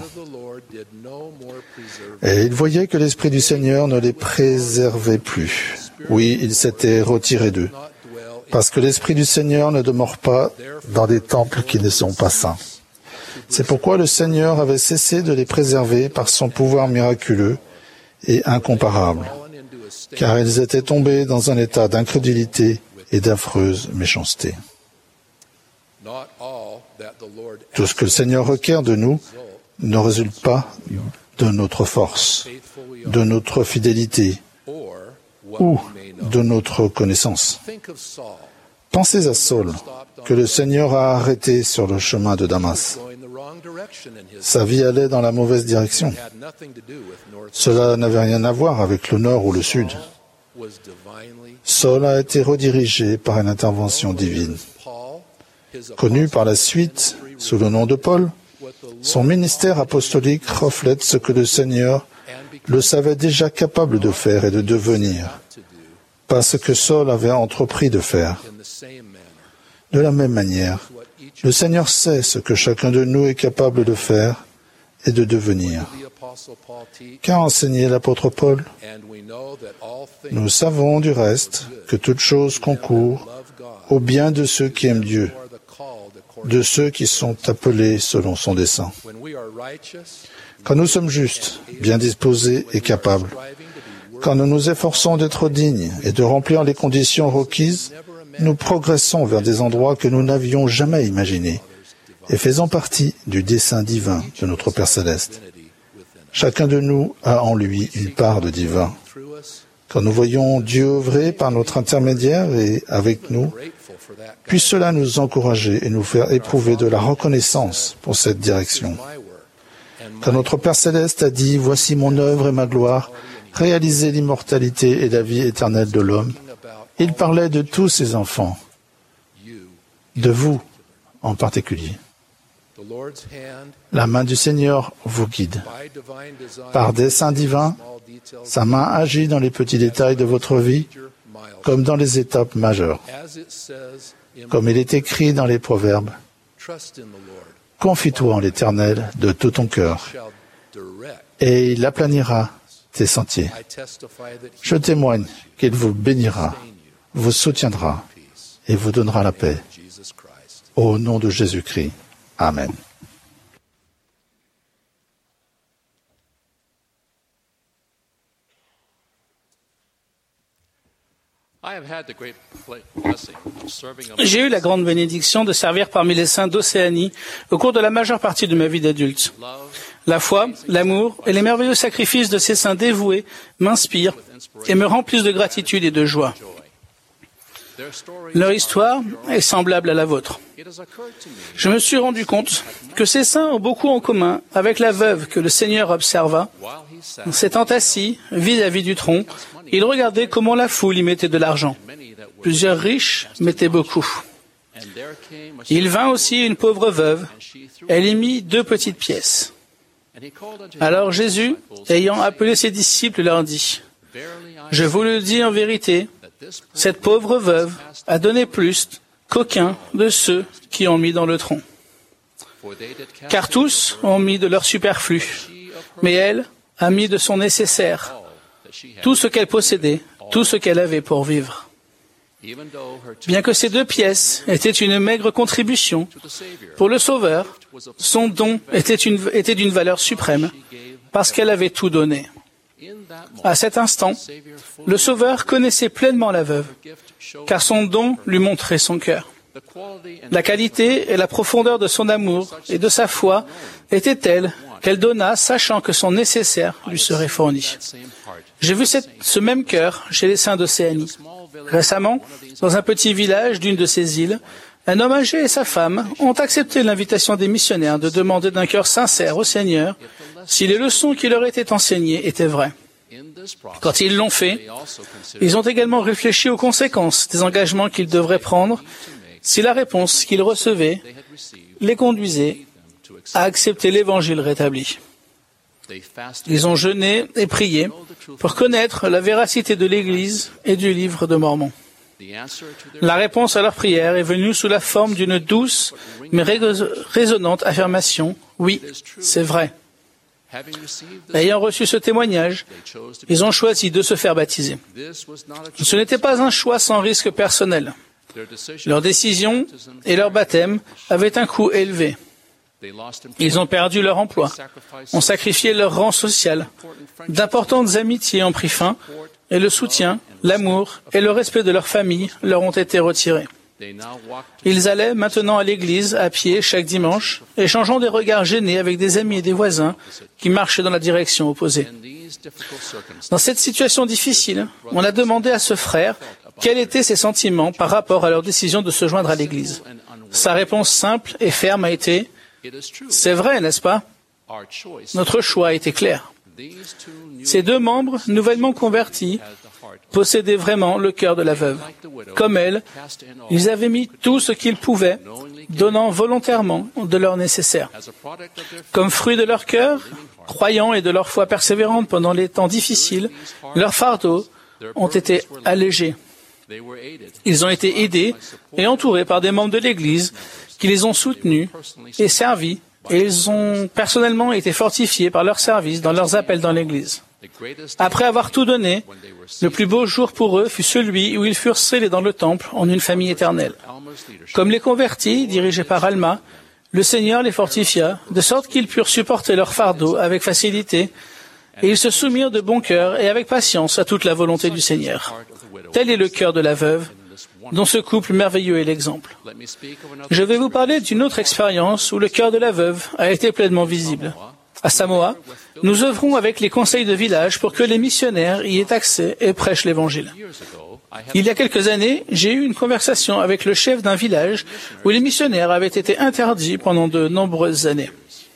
Et il voyait que l'Esprit du Seigneur ne les préservait plus. Oui, il s'était retiré d'eux, parce que l'Esprit du Seigneur ne demeure pas dans des temples qui ne sont pas saints. C'est pourquoi le Seigneur avait cessé de les préserver par son pouvoir miraculeux et incomparable, car ils étaient tombés dans un état d'incrédulité et d'affreuse méchanceté. Tout ce que le Seigneur requiert de nous ne résulte pas de notre force, de notre fidélité ou de notre connaissance. Pensez à Saul, que le Seigneur a arrêté sur le chemin de Damas. Sa vie allait dans la mauvaise direction. Cela n'avait rien à voir avec le nord ou le sud. Saul a été redirigé par une intervention divine. Connu par la suite sous le nom de Paul, son ministère apostolique reflète ce que le Seigneur le savait déjà capable de faire et de devenir, pas ce que Saul avait entrepris de faire. De la même manière, le Seigneur sait ce que chacun de nous est capable de faire et de devenir. Qu'a enseigné l'apôtre Paul? Nous savons du reste que toute chose concourt au bien de ceux qui aiment Dieu, de ceux qui sont appelés selon son dessein. Quand nous sommes justes, bien disposés et capables, quand nous nous efforçons d'être dignes et de remplir les conditions requises, nous progressons vers des endroits que nous n'avions jamais imaginés et faisant partie du dessein divin de notre Père Céleste. Chacun de nous a en lui une part de divin. Quand nous voyons Dieu œuvrer par notre intermédiaire et avec nous, puisse cela nous encourager et nous faire éprouver de la reconnaissance pour cette direction. Quand notre Père Céleste a dit « Voici mon œuvre et ma gloire, réaliser l'immortalité et la vie éternelle de l'homme », il parlait de tous ses enfants, de vous en particulier. La main du Seigneur vous guide. Par dessein divin, sa main agit dans les petits détails de votre vie comme dans les étapes majeures. Comme il est écrit dans les Proverbes, « Confie-toi en l'Éternel de tout ton cœur, et il aplanira tes sentiers. » Je témoigne qu'il vous bénira, vous soutiendra et vous donnera la paix. Au nom de Jésus-Christ. Amen. J'ai eu la grande bénédiction de servir parmi les saints d'Océanie au cours de la majeure partie de ma vie d'adulte. La foi, l'amour et les merveilleux sacrifices de ces saints dévoués m'inspirent et me remplissent de gratitude et de joie. Leur histoire est semblable à la vôtre. Je me suis rendu compte que ces saints ont beaucoup en commun avec la veuve que le Seigneur observa. S'étant assis vis-à-vis du tronc, il regardait comment la foule y mettait de l'argent. Plusieurs riches mettaient beaucoup. Il vint aussi une pauvre veuve. Elle y mit deux petites pièces. Alors Jésus, ayant appelé ses disciples, leur dit, « Je vous le dis en vérité, cette pauvre veuve a donné plus qu'aucun de ceux qui ont mis dans le tronc. Car tous ont mis de leur superflu, mais elle a mis de son nécessaire, tout ce qu'elle possédait, tout ce qu'elle avait pour vivre. » Bien que ces deux pièces étaient une maigre contribution, pour le Sauveur, son don était, une, était d'une valeur suprême, parce qu'elle avait tout donné. À cet instant, le Sauveur connaissait pleinement la veuve, car son don lui montrait son cœur. La qualité et la profondeur de son amour et de sa foi étaient telles qu'elle donna, sachant que son nécessaire lui serait fourni. J'ai vu cette, ce même cœur chez les saints d'Océanie. Récemment, dans un petit village d'une de ces îles, un homme âgé et sa femme ont accepté l'invitation des missionnaires de demander d'un cœur sincère au Seigneur si les leçons qui leur étaient enseignées étaient vraies. Quand ils l'ont fait, ils ont également réfléchi aux conséquences des engagements qu'ils devraient prendre si la réponse qu'ils recevaient les conduisait à accepter l'Évangile rétabli. Ils ont jeûné et prié pour connaître la véracité de l'Église et du livre de Mormon. La réponse à leur prière est venue sous la forme d'une douce mais résonnante affirmation « Oui, c'est vrai ». Ayant reçu ce témoignage, ils ont choisi de se faire baptiser. Ce n'était pas un choix sans risque personnel. Leur décision et leur baptême avaient un coût élevé. Ils ont perdu leur emploi, ont sacrifié leur rang social, d'importantes amitiés ont pris fin, et le soutien, l'amour et le respect de leur famille leur ont été retirés. Ils allaient maintenant à l'église à pied chaque dimanche, échangeant des regards gênés avec des amis et des voisins qui marchaient dans la direction opposée. Dans cette situation difficile, on a demandé à ce frère quels étaient ses sentiments par rapport à leur décision de se joindre à l'église. Sa réponse simple et ferme a été « C'est vrai, n'est-ce pas ? Notre choix a été clair. » Ces deux membres, nouvellement convertis, possédaient vraiment le cœur de la veuve. Comme elle, ils avaient mis tout ce qu'ils pouvaient, donnant volontairement de leur nécessaire. Comme fruit de leur cœur, croyant et de leur foi persévérante pendant les temps difficiles, leurs fardeaux ont été allégés. Ils ont été aidés et entourés par des membres de l'Église qui les ont soutenus et servis, et ils ont personnellement été fortifiés par leur service dans leurs appels dans l'Église. Après avoir tout donné, le plus beau jour pour eux fut celui où ils furent scellés dans le temple en une famille éternelle. Comme les convertis, dirigés par Alma, le Seigneur les fortifia, de sorte qu'ils purent supporter leur fardeau avec facilité, et ils se soumirent de bon cœur et avec patience à toute la volonté du Seigneur. Tel est le cœur de la veuve, dont ce couple merveilleux est l'exemple. Je vais vous parler d'une autre expérience où le cœur de la veuve a été pleinement visible. À Samoa, nous œuvrons avec les conseils de village pour que les missionnaires y aient accès et prêchent l'Évangile. Il y a quelques années, j'ai eu une conversation avec le chef d'un village où les missionnaires avaient été interdits pendant de nombreuses années.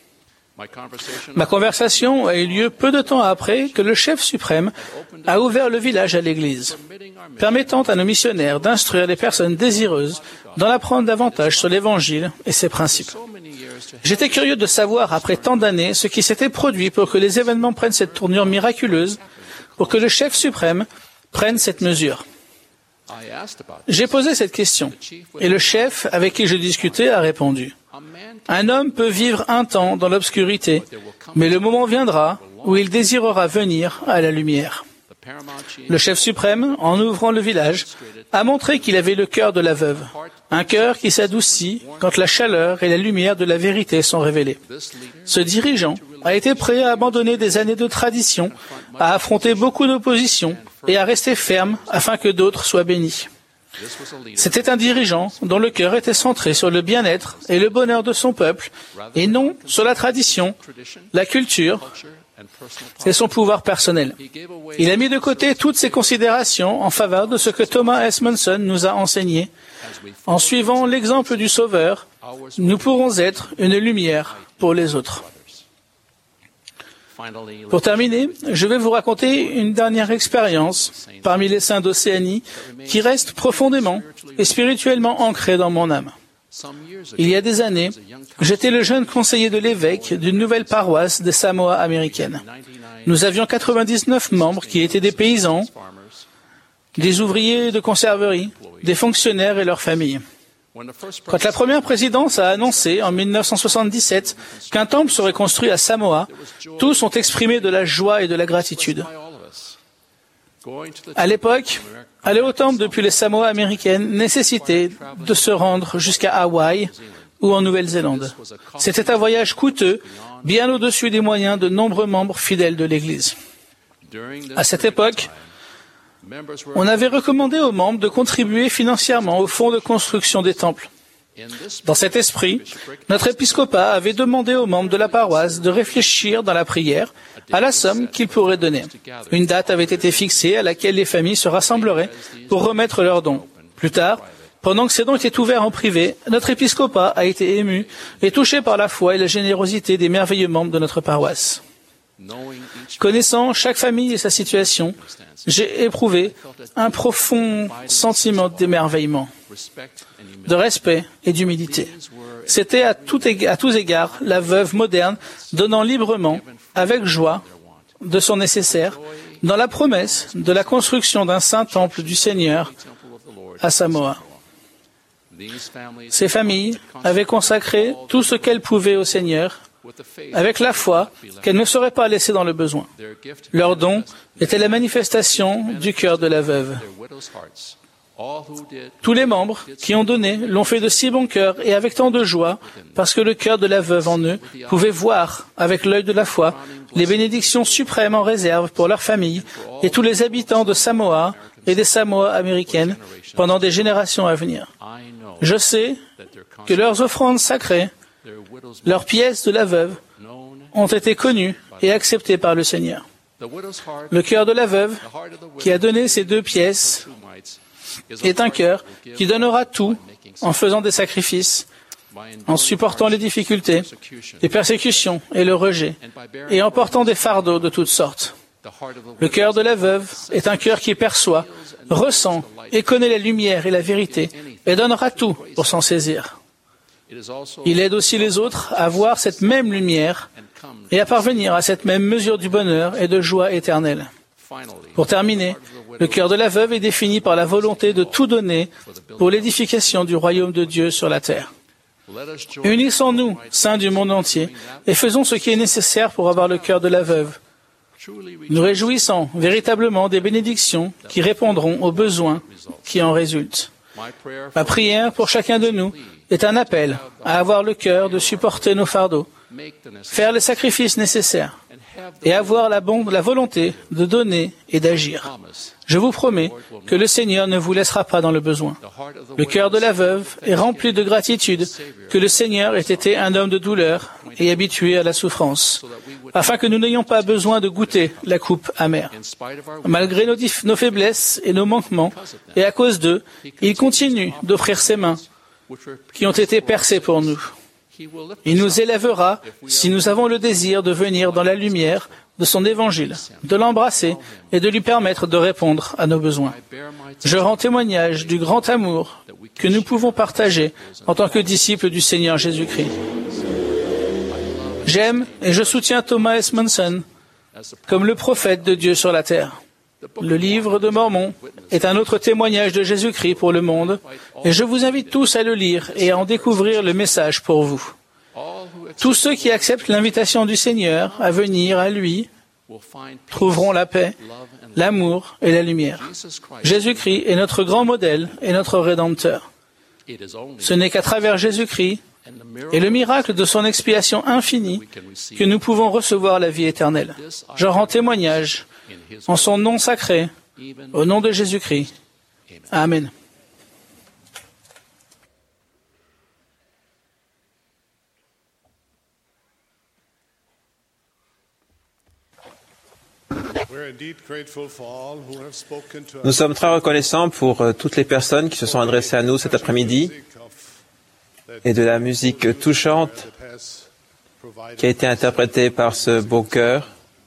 Ma conversation a eu lieu peu de temps après que le chef suprême a ouvert le village à l'Église, permettant à nos missionnaires d'instruire les personnes désireuses d'en apprendre davantage sur l'Évangile et ses principes. J'étais curieux de savoir, après tant d'années, ce qui s'était produit pour que les événements prennent cette tournure miraculeuse, pour que le chef suprême prenne cette mesure. J'ai posé cette question, et le chef avec qui je discutais a répondu. Un homme peut vivre un temps dans l'obscurité, mais le moment viendra où il désirera venir à la lumière. Le chef suprême, en ouvrant le village, a montré qu'il avait le cœur de la veuve, un cœur qui s'adoucit quand la chaleur et la lumière de la vérité sont révélées. Ce dirigeant a été prêt à abandonner des années de tradition, à affronter beaucoup d'opposition et à rester ferme afin que d'autres soient bénis. C'était un dirigeant dont le cœur était centré sur le bien-être et le bonheur de son peuple, et non sur la tradition, la culture et son pouvoir personnel. Il a mis de côté toutes ces considérations en faveur de ce que Thomas S. Monson nous a enseigné. En suivant l'exemple du Sauveur, nous pourrons être une lumière pour les autres. Pour terminer, je vais vous raconter une dernière expérience parmi les saints d'Océanie qui reste profondément et spirituellement ancrée dans mon âme. Il y a des années, j'étais le jeune conseiller de l'évêque d'une nouvelle paroisse des Samoa américaines. Nous avions quatre-vingt-dix-neuf membres qui étaient des paysans, des ouvriers de conserverie, des fonctionnaires et leurs familles. Quand la première présidence a annoncé, en mille neuf cent soixante-dix-sept, qu'un temple serait construit à Samoa, tous ont exprimé de la joie et de la gratitude. À l'époque, aller au temple depuis les Samoa américaines nécessitait de se rendre jusqu'à Hawaï ou en Nouvelle-Zélande. C'était un voyage coûteux, bien au-dessus des moyens de nombreux membres fidèles de l'Église. À cette époque, on avait recommandé aux membres de contribuer financièrement au fonds de construction des temples. Dans cet esprit, notre épiscopat avait demandé aux membres de la paroisse de réfléchir dans la prière à la somme qu'ils pourraient donner. Une date avait été fixée à laquelle les familles se rassembleraient pour remettre leurs dons. Plus tard, pendant que ces dons étaient ouverts en privé, notre épiscopat a été ému et touché par la foi et la générosité des merveilleux membres de notre paroisse. Connaissant chaque famille et sa situation, j'ai éprouvé un profond sentiment d'émerveillement, de respect et d'humilité. C'était à, tout ég- à tous égards la veuve moderne donnant librement, avec joie, de son nécessaire, dans la promesse de la construction d'un saint temple du Seigneur à Samoa. Ces familles avaient consacré tout ce qu'elles pouvaient au Seigneur, avec la foi qu'elles ne seraient pas laissées dans le besoin. Leur don était la manifestation du cœur de la veuve. Tous les membres qui ont donné l'ont fait de si bon cœur et avec tant de joie, parce que le cœur de la veuve en eux pouvait voir, avec l'œil de la foi, les bénédictions suprêmes en réserve pour leur famille et tous les habitants de Samoa et des Samoa américaines pendant des générations à venir. Je sais que leurs offrandes sacrées, leurs pièces de la veuve, ont été connues et acceptées par le Seigneur. Le cœur de la veuve, qui a donné ces deux pièces, est un cœur qui donnera tout en faisant des sacrifices, en supportant les difficultés, les persécutions et le rejet, et en portant des fardeaux de toutes sortes. Le cœur de la veuve est un cœur qui perçoit, ressent et connaît la lumière et la vérité, et donnera tout pour s'en saisir. Il aide aussi les autres à voir cette même lumière et à parvenir à cette même mesure du bonheur et de joie éternelle. Pour terminer, le cœur de la veuve est défini par la volonté de tout donner pour l'édification du royaume de Dieu sur la terre. Unissons-nous, saints du monde entier, et faisons ce qui est nécessaire pour avoir le cœur de la veuve. Nous réjouissons véritablement des bénédictions qui répondront aux besoins qui en résultent. Ma prière pour chacun de nous est un appel à avoir le cœur de supporter nos fardeaux, faire les sacrifices nécessaires et avoir la, bon, la volonté de donner et d'agir. Je vous promets que le Seigneur ne vous laissera pas dans le besoin. Le cœur de la veuve est rempli de gratitude que le Seigneur ait été un homme de douleur et habitué à la souffrance, afin que nous n'ayons pas besoin de goûter la coupe amère. Malgré nos, dif- nos faiblesses et nos manquements, et à cause d'eux, il continue d'offrir ses mains qui ont été percées pour nous. Il nous élèvera si nous avons le désir de venir dans la lumière de son évangile, de l'embrasser et de lui permettre de répondre à nos besoins. Je rends témoignage du grand amour que nous pouvons partager en tant que disciples du Seigneur Jésus-Christ. J'aime et je soutiens Thomas S. Monson comme le prophète de Dieu sur la terre. Le livre de Mormon est un autre témoignage de Jésus-Christ pour le monde, et je vous invite tous à le lire et à en découvrir le message pour vous. Tous ceux qui acceptent l'invitation du Seigneur à venir à lui trouveront la paix, l'amour et la lumière. Jésus-Christ est notre grand modèle et notre Rédempteur. Ce n'est qu'à travers Jésus-Christ et le miracle de son expiation infinie que nous pouvons recevoir la vie éternelle. J'en rends témoignage en son nom sacré, au nom de Jésus-Christ. Amen. Nous sommes très reconnaissants pour euh, toutes les personnes qui se sont adressées à nous cet après-midi et de la musique touchante qui a été interprétée par ce beau chœur.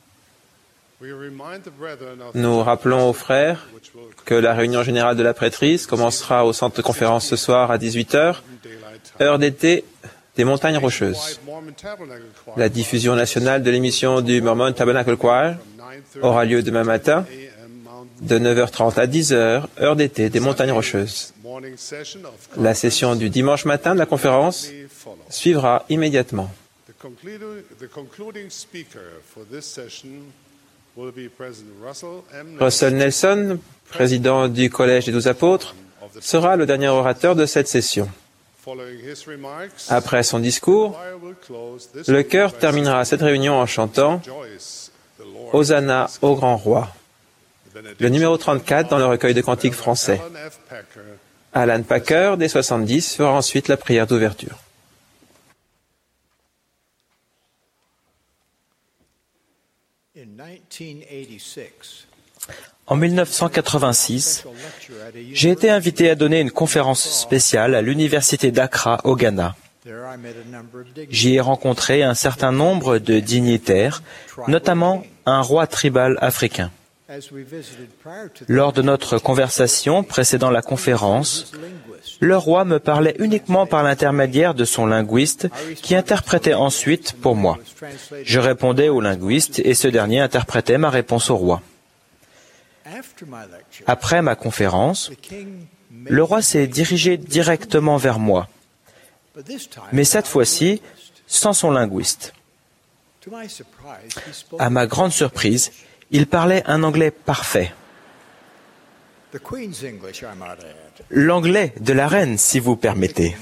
Nous rappelons aux frères que la réunion générale de la prêtrise commencera au centre de conférence ce soir à dix-huit heures, heure d'été des montagnes rocheuses. La diffusion nationale de l'émission du Mormon Tabernacle Choir aura lieu demain matin de neuf heures trente à dix heures, heure d'été des montagnes rocheuses. La session du dimanche matin de la conférence suivra immédiatement. Russell Nelson, président du Collège des Douze Apôtres, sera le dernier orateur de cette session. Après son discours, le chœur terminera cette réunion en chantant « Hosanna au grand roi », le numéro trente-quatre dans le recueil de cantiques français. Alan Packer, des soixante-dix, fera ensuite la prière d'ouverture. En mille neuf cent quatre-vingt-six, j'ai été invité à donner une conférence spéciale à l'Université d'Accra, au Ghana. J'y ai rencontré un certain nombre de dignitaires, notamment un roi tribal africain. Lors de notre conversation précédant la conférence, le roi me parlait uniquement par l'intermédiaire de son linguiste qui interprétait ensuite pour moi. Je répondais au linguiste et ce dernier interprétait ma réponse au roi. Après ma conférence, le roi s'est dirigé directement vers moi, mais cette fois-ci sans son linguiste. À ma grande surprise, il parlait un anglais parfait. L'anglais de la reine, si vous permettez.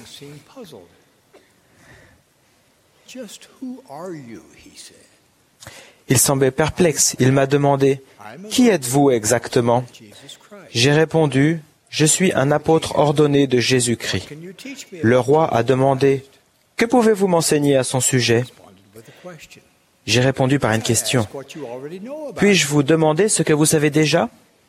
Il semblait perplexe. Il m'a demandé « Qui êtes-vous exactement ?» J'ai répondu « Je suis un apôtre ordonné de Jésus-Christ. » Le roi a demandé « Que pouvez-vous m'enseigner à son sujet ?» J'ai répondu par une question. « Puis-je vous demander ce que vous savez déjà ?»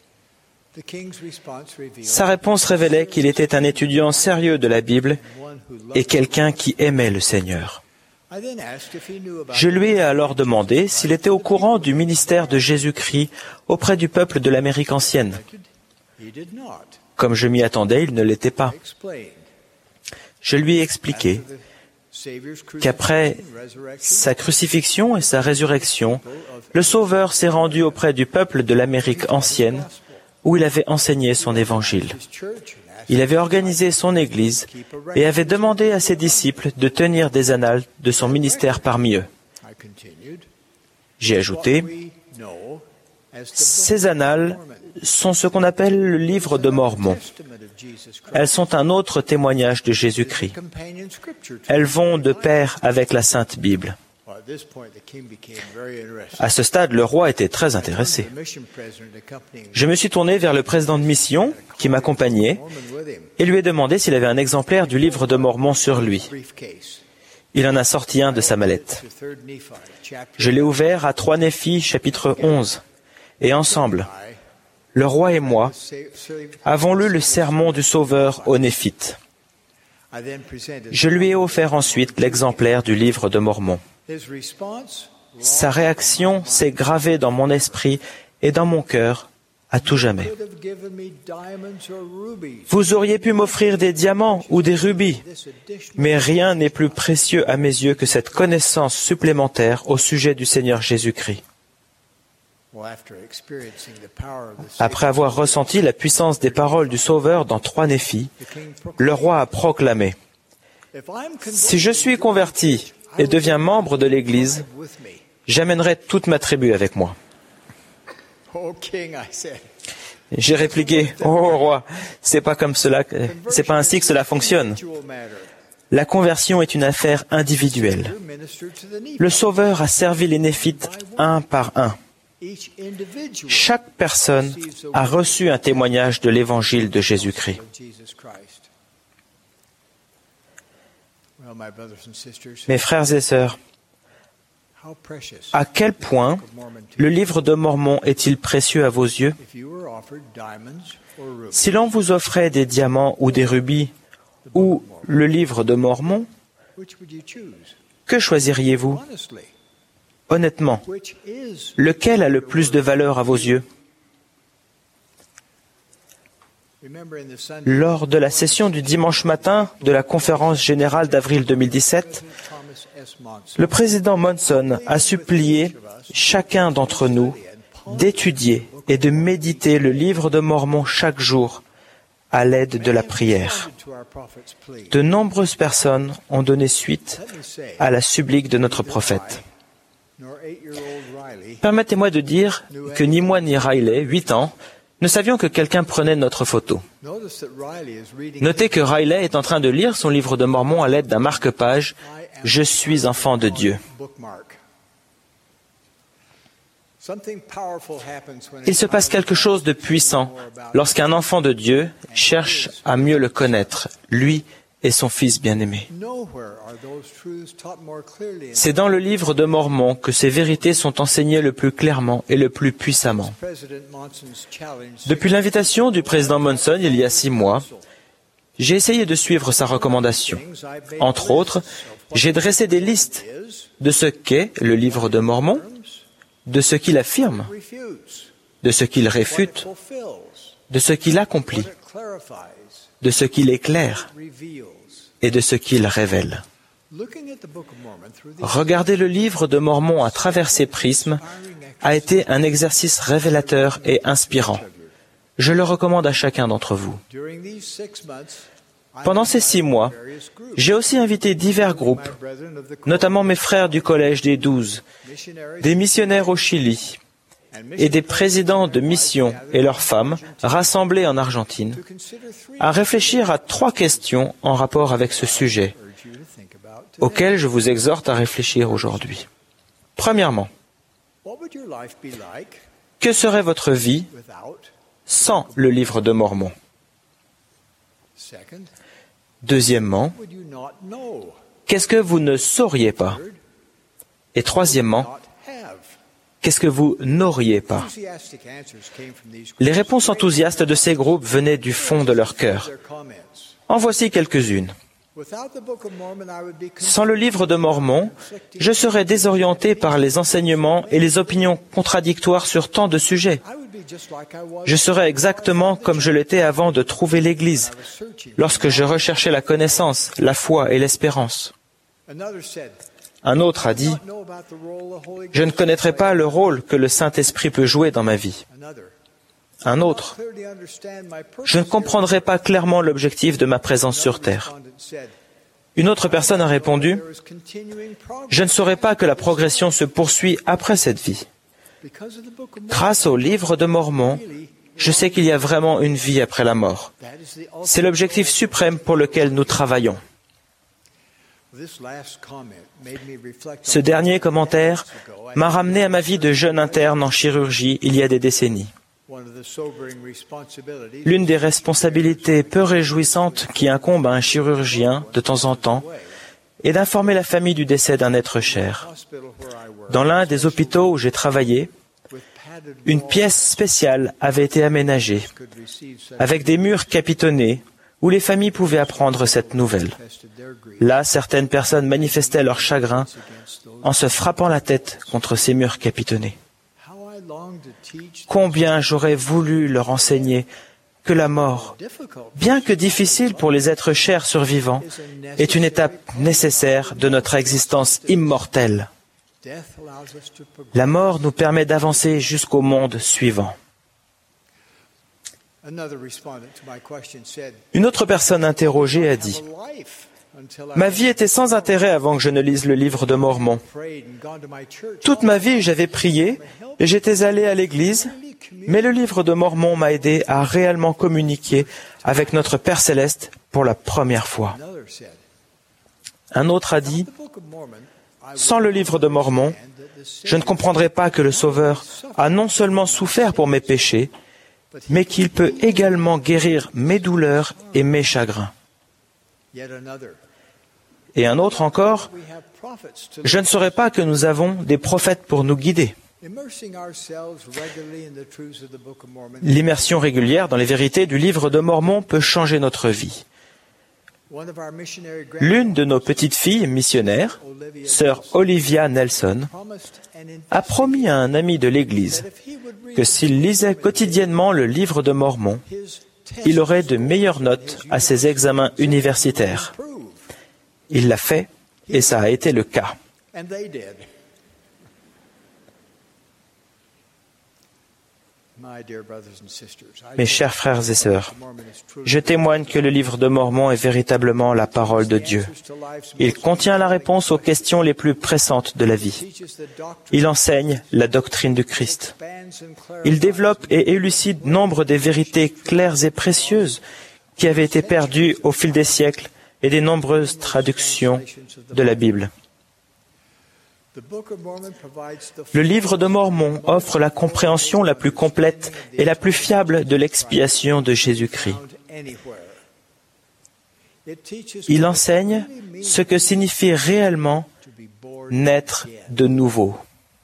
Sa réponse révélait qu'il était un étudiant sérieux de la Bible et quelqu'un qui aimait le Seigneur. Je lui ai alors demandé s'il était au courant du ministère de Jésus-Christ auprès du peuple de l'Amérique ancienne. Comme je m'y attendais, il ne l'était pas. Je lui ai expliqué qu'après sa crucifixion et sa résurrection, le Sauveur s'est rendu auprès du peuple de l'Amérique ancienne où il avait enseigné son évangile. Il avait organisé son Église et avait demandé à ses disciples de tenir des annales de son ministère parmi eux. J'ai ajouté, ces annales sont ce qu'on appelle le livre de Mormon. Elles sont un autre témoignage de Jésus-Christ. Elles vont de pair avec la Sainte Bible. À ce stade, le roi était très intéressé. Je me suis tourné vers le président de mission qui m'accompagnait et lui ai demandé s'il avait un exemplaire du livre de Mormon sur lui. Il en a sorti un de sa mallette. Je l'ai ouvert à trois Néphi, chapitre onze, et ensemble, le roi et moi avons lu le sermon du Sauveur aux Néphites. Je lui ai offert ensuite l'exemplaire du livre de Mormon. Sa réaction s'est gravée dans mon esprit et dans mon cœur à tout jamais. Vous auriez pu m'offrir des diamants ou des rubis, mais rien n'est plus précieux à mes yeux que cette connaissance supplémentaire au sujet du Seigneur Jésus-Christ. Après avoir ressenti la puissance des paroles du Sauveur dans trois Néphi, le roi a proclamé « Si je suis converti et deviens membre de l'Église, j'amènerai toute ma tribu avec moi. » J'ai répliqué « Oh roi, c'est pas comme cela, c'est pas ainsi que cela fonctionne. La conversion est une affaire individuelle. Le Sauveur a servi les Néphites un par un. Chaque personne a reçu un témoignage de l'Évangile de Jésus-Christ. Mes frères et sœurs, À quel point le livre de Mormon est-il précieux à vos yeux? Si l'on vous offrait des diamants ou des rubis, ou le livre de Mormon, que choisiriez-vous? Honnêtement, lequel a le plus de valeur à vos yeux? Lors de la session du dimanche matin de la conférence générale d'avril deux mille dix-sept, le président Monson a supplié chacun d'entre nous d'étudier et de méditer le livre de Mormon chaque jour à l'aide de la prière. De nombreuses personnes ont donné suite à la supplique de notre prophète. Permettez-moi de dire que ni moi ni Riley, huit ans, ne savions que quelqu'un prenait notre photo. Notez que Riley est en train de lire son livre de Mormon à l'aide d'un marque-page « Je suis enfant de Dieu ». Il se passe quelque chose de puissant lorsqu'un enfant de Dieu cherche à mieux le connaître, lui et son fils bien-aimé. C'est dans le livre de Mormon que ces vérités sont enseignées le plus clairement et le plus puissamment. Depuis l'invitation du président Monson il y a six mois, j'ai essayé de suivre sa recommandation. Entre autres, j'ai dressé des listes de ce qu'est le livre de Mormon, de ce qu'il affirme, de ce qu'il réfute, de ce qu'il accomplit, de ce qu'il éclaire et de ce qu'il révèle. Regarder le livre de Mormon à travers ces prismes a été un exercice révélateur et inspirant. Je le recommande à chacun d'entre vous. Pendant ces six mois, j'ai aussi invité divers groupes, notamment mes frères du Collège des Douze, des missionnaires au Chili et des présidents de missions et leurs femmes rassemblés en Argentine, à réfléchir à trois questions en rapport avec ce sujet, auxquelles je vous exhorte à réfléchir aujourd'hui. Premièrement, que serait votre vie sans le livre de Mormon? Deuxièmement, qu'est-ce que vous ne sauriez pas? Et troisièmement, qu'est-ce que vous n'auriez pas? Les réponses enthousiastes de ces groupes venaient du fond de leur cœur. En voici quelques-unes. Sans le livre de Mormon, je serais désorienté par les enseignements et les opinions contradictoires sur tant de sujets. Je serais exactement comme je l'étais avant de trouver l'Église, lorsque je recherchais la connaissance, la foi et l'espérance. Un autre a dit, « Je ne connaîtrais pas le rôle que le Saint-Esprit peut jouer dans ma vie. » Un autre, « Je ne comprendrais pas clairement l'objectif de ma présence sur Terre. » Une autre personne a répondu, « Je ne saurais pas que la progression se poursuit après cette vie. Grâce au livre de Mormon, je sais qu'il y a vraiment une vie après la mort. C'est l'objectif suprême pour lequel nous travaillons. » Ce dernier commentaire m'a ramené à ma vie de jeune interne en chirurgie il y a des décennies. L'une des responsabilités peu réjouissantes qui incombe à un chirurgien de temps en temps est d'informer la famille du décès d'un être cher. Dans l'un des hôpitaux où j'ai travaillé, une pièce spéciale avait été aménagée, avec des murs capitonnés, où les familles pouvaient apprendre cette nouvelle. Là, certaines personnes manifestaient leur chagrin en se frappant la tête contre ces murs capitonnés. Combien j'aurais voulu leur enseigner que la mort, bien que difficile pour les êtres chers survivants, est une étape nécessaire de notre existence immortelle. La mort nous permet d'avancer jusqu'au monde suivant. Une autre personne interrogée a dit, « Ma vie était sans intérêt avant que je ne lise le livre de Mormon. Toute ma vie, j'avais prié et j'étais allé à l'église, mais le livre de Mormon m'a aidé à réellement communiquer avec notre Père Céleste pour la première fois. » Un autre a dit, « Sans le livre de Mormon, je ne comprendrais pas que le Sauveur a non seulement souffert pour mes péchés, mais qu'il peut également guérir mes douleurs et mes chagrins. » Et un autre encore, je ne saurais pas que nous avons des prophètes pour nous guider. L'immersion régulière dans les vérités du livre de Mormon peut changer notre vie. L'une de nos petites filles missionnaires, sœur Olivia Nelson, a promis à un ami de l'Église que s'il lisait quotidiennement le livre de Mormon, il aurait de meilleures notes à ses examens universitaires. Il l'a fait et ça a été le cas. Mes chers frères et sœurs, je témoigne que le livre de Mormon est véritablement la parole de Dieu. Il contient la réponse aux questions les plus pressantes de la vie. Il enseigne la doctrine du Christ. Il développe et élucide nombre des vérités claires et précieuses qui avaient été perdues au fil des siècles et des nombreuses traductions de la Bible. Le livre de Mormon offre la compréhension la plus complète et la plus fiable de l'expiation de Jésus-Christ. Il enseigne ce que signifie réellement naître de nouveau.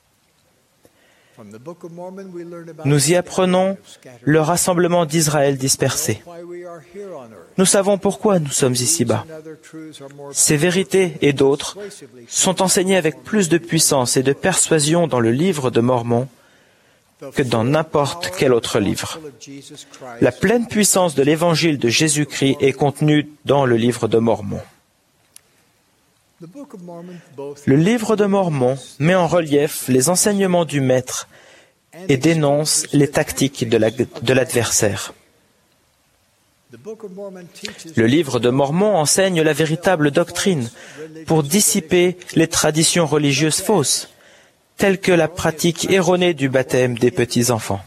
Nous y apprenons le rassemblement d'Israël dispersé. Nous savons pourquoi nous sommes ici-bas. Ces vérités et d'autres sont enseignées avec plus de puissance et de persuasion dans le livre de Mormon que dans n'importe quel autre livre. La pleine puissance de l'évangile de Jésus-Christ est contenue dans le livre de Mormon. Le livre de Mormon met en relief les enseignements du Maître et dénonce les tactiques de la, de l'adversaire. Le livre de Mormon enseigne la véritable doctrine pour dissiper les traditions religieuses fausses, telles que la pratique erronée du baptême des petits-enfants.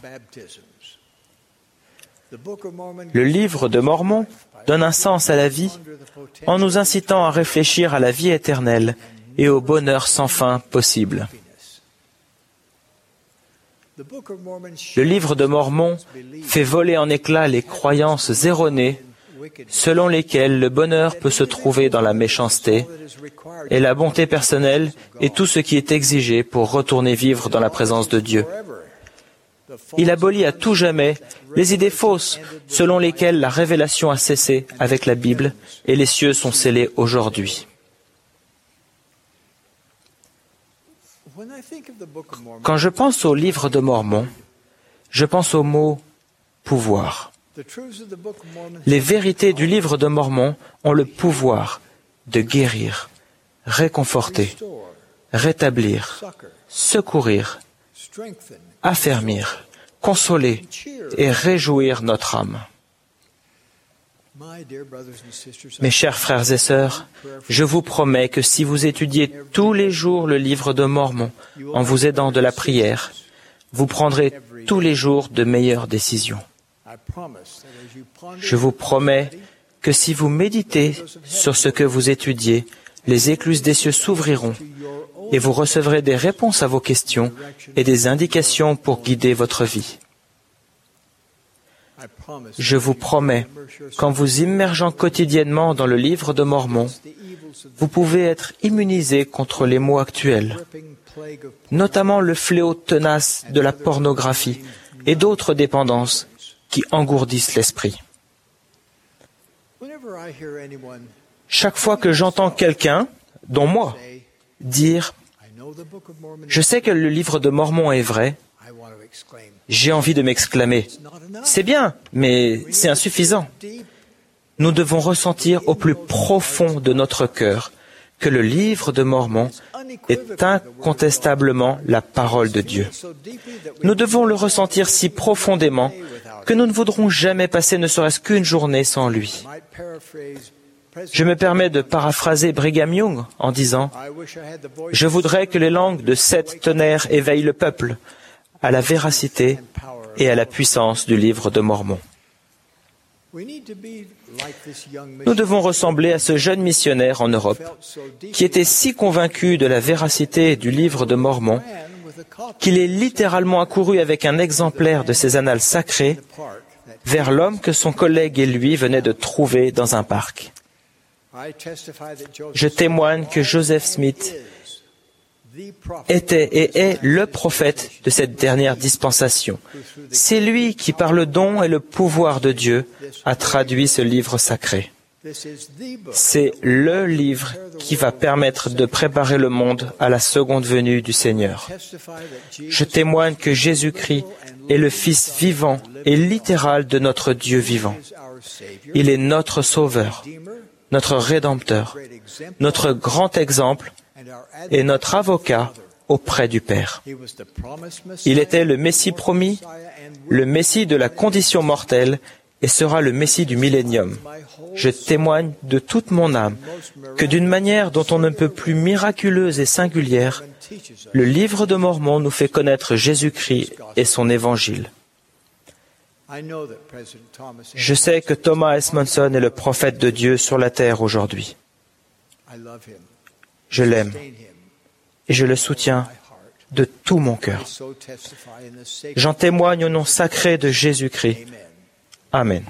Le livre de Mormon donne un sens à la vie en nous incitant à réfléchir à la vie éternelle et au bonheur sans fin possible. Le livre de Mormon fait voler en éclats les croyances erronées selon lesquelles le bonheur peut se trouver dans la méchanceté et la bonté personnelle est tout ce qui est exigé pour retourner vivre dans la présence de Dieu. Il abolit à tout jamais les idées fausses selon lesquelles la révélation a cessé avec la Bible et les cieux sont scellés aujourd'hui. Quand je pense au livre de Mormon, je pense au mot « pouvoir ». Les vérités du livre de Mormon ont le pouvoir de guérir, réconforter, rétablir, secourir, affermir, consoler et réjouir notre âme. Mes chers frères et sœurs, je vous promets que si vous étudiez tous les jours le livre de Mormon en vous aidant de la prière, vous prendrez tous les jours de meilleures décisions. Je vous promets que si vous méditez sur ce que vous étudiez, les écluses des cieux s'ouvriront et vous recevrez des réponses à vos questions et des indications pour guider votre vie. Je vous promets qu'en vous immergeant quotidiennement dans le livre de Mormon, vous pouvez être immunisé contre les maux actuels, notamment le fléau tenace de la pornographie et d'autres dépendances qui engourdissent l'esprit. Chaque fois que j'entends quelqu'un, dont moi, dire « Je sais que le livre de Mormon est vrai », j'ai envie de m'exclamer « C'est bien, mais c'est insuffisant ». Nous devons ressentir au plus profond de notre cœur que le livre de Mormon est incontestablement la parole de Dieu. Nous devons le ressentir si profondément que nous ne voudrons jamais passer ne serait-ce qu'une journée sans lui. Je me permets de paraphraser Brigham Young en disant « Je voudrais que les langues de sept tonnerres éveillent le peuple à la véracité et à la puissance du livre de Mormon. » Nous devons ressembler à ce jeune missionnaire en Europe qui était si convaincu de la véracité du livre de Mormon qu'il est littéralement accouru avec un exemplaire de ses annales sacrées vers l'homme que son collègue et lui venaient de trouver dans un parc. Je témoigne que Joseph Smith était et est le prophète de cette dernière dispensation. C'est lui qui, par le don et le pouvoir de Dieu, a traduit ce livre sacré. C'est le livre qui va permettre de préparer le monde à la seconde venue du Seigneur. Je témoigne que Jésus-Christ est le Fils vivant et littéral de notre Dieu vivant. Il est notre Sauveur, notre Rédempteur, notre grand exemple et notre avocat auprès du Père. Il était le Messie promis, le Messie de la condition mortelle et sera le Messie du millénium. Je témoigne de toute mon âme que d'une manière dont on ne peut plus miraculeuse et singulière, le livre de Mormon nous fait connaître Jésus-Christ et son évangile. Je sais que Thomas S. Monson est le prophète de Dieu sur la terre aujourd'hui. Je l'aime et je le soutiens de tout mon cœur. J'en témoigne au nom sacré de Jésus-Christ. Amen.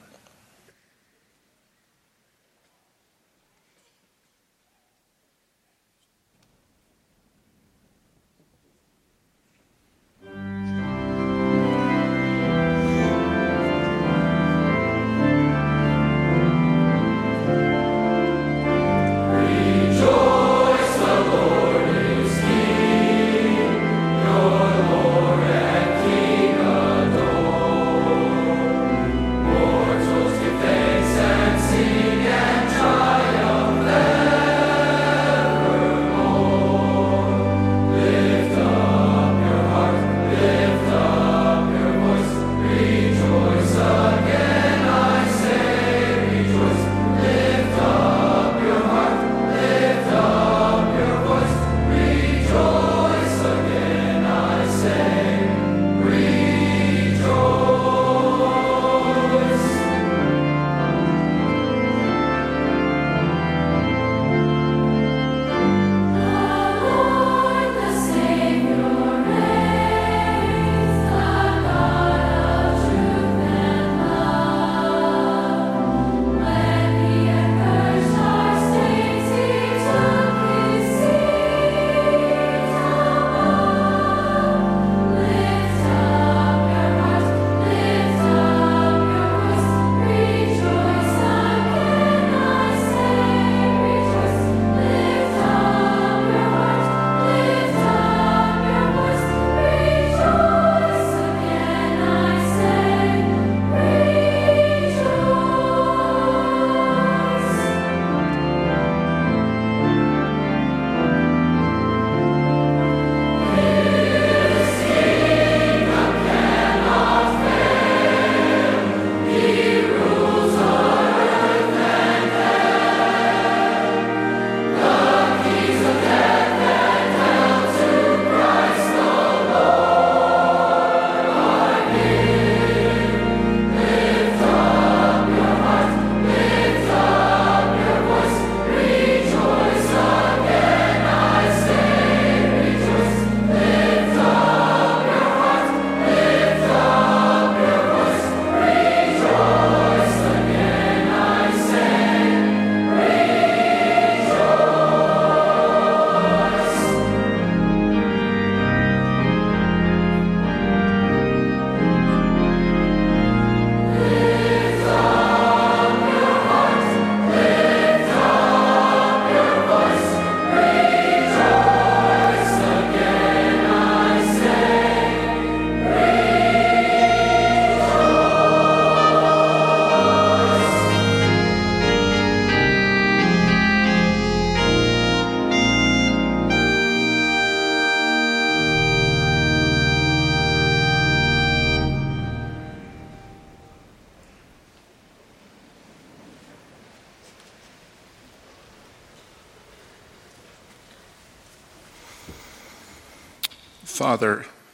Father,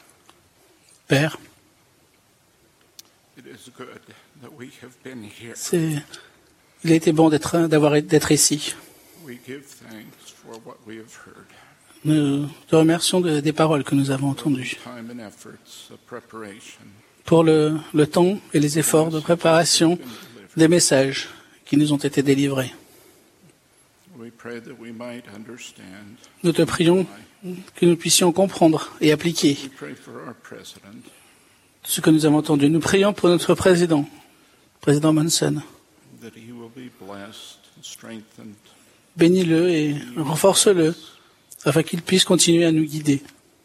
Père, it is good that we have been here. c'est, il a été bon d'être, d'avoir, d'être ici. We give thanks for what we have heard. Nous te remercions de- des paroles que nous avons entendues, Time and efforts of preparation. pour le, le temps et les efforts de préparation des messages qui nous ont été délivrés. Nous te prions que nous puissions comprendre et appliquer ce que nous avons entendu. Nous prions pour notre président, président Monson. Bénis-le et renforce-le afin qu'il puisse continuer à nous guider.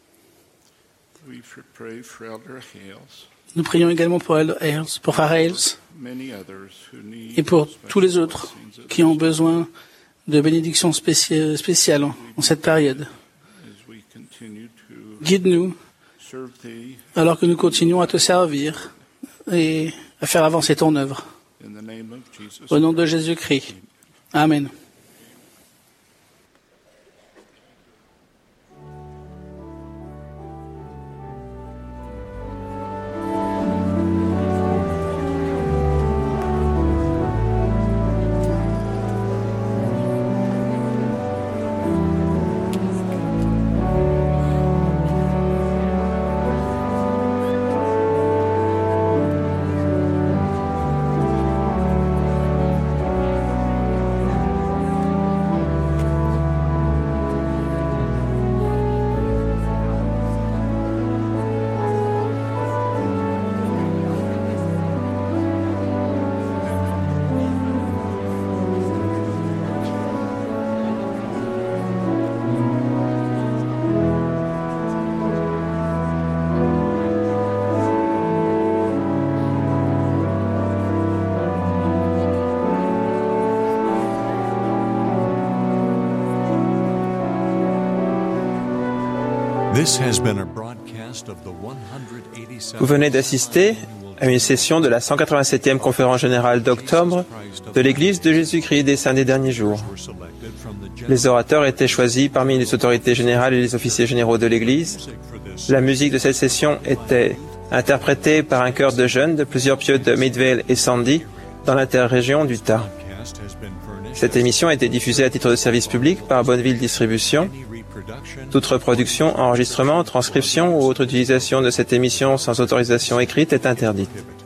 Nous prions également pour Elder Hales, pour Frère Hales et pour tous les autres qui ont besoin de bénédictions spéci- spéciales en, en cette période. Guide-nous alors que nous continuons à te servir et à faire avancer ton œuvre. Au nom de Jésus-Christ. Amen. Vous venez d'assister à une session de la cent quatre-vingt-septième conférence générale d'octobre de l'Église de Jésus-Christ des Saints des Derniers Jours. Les orateurs étaient choisis parmi les autorités générales et les officiers généraux de l'Église. La musique de cette session était interprétée par un chœur de jeunes de plusieurs pieux de Midvale et Sandy dans l'interrégion d'Utah. Cette émission a été diffusée à titre de service public par Bonneville Distribution. Toute reproduction, enregistrement, transcription ou autre utilisation de cette émission sans autorisation écrite est interdite.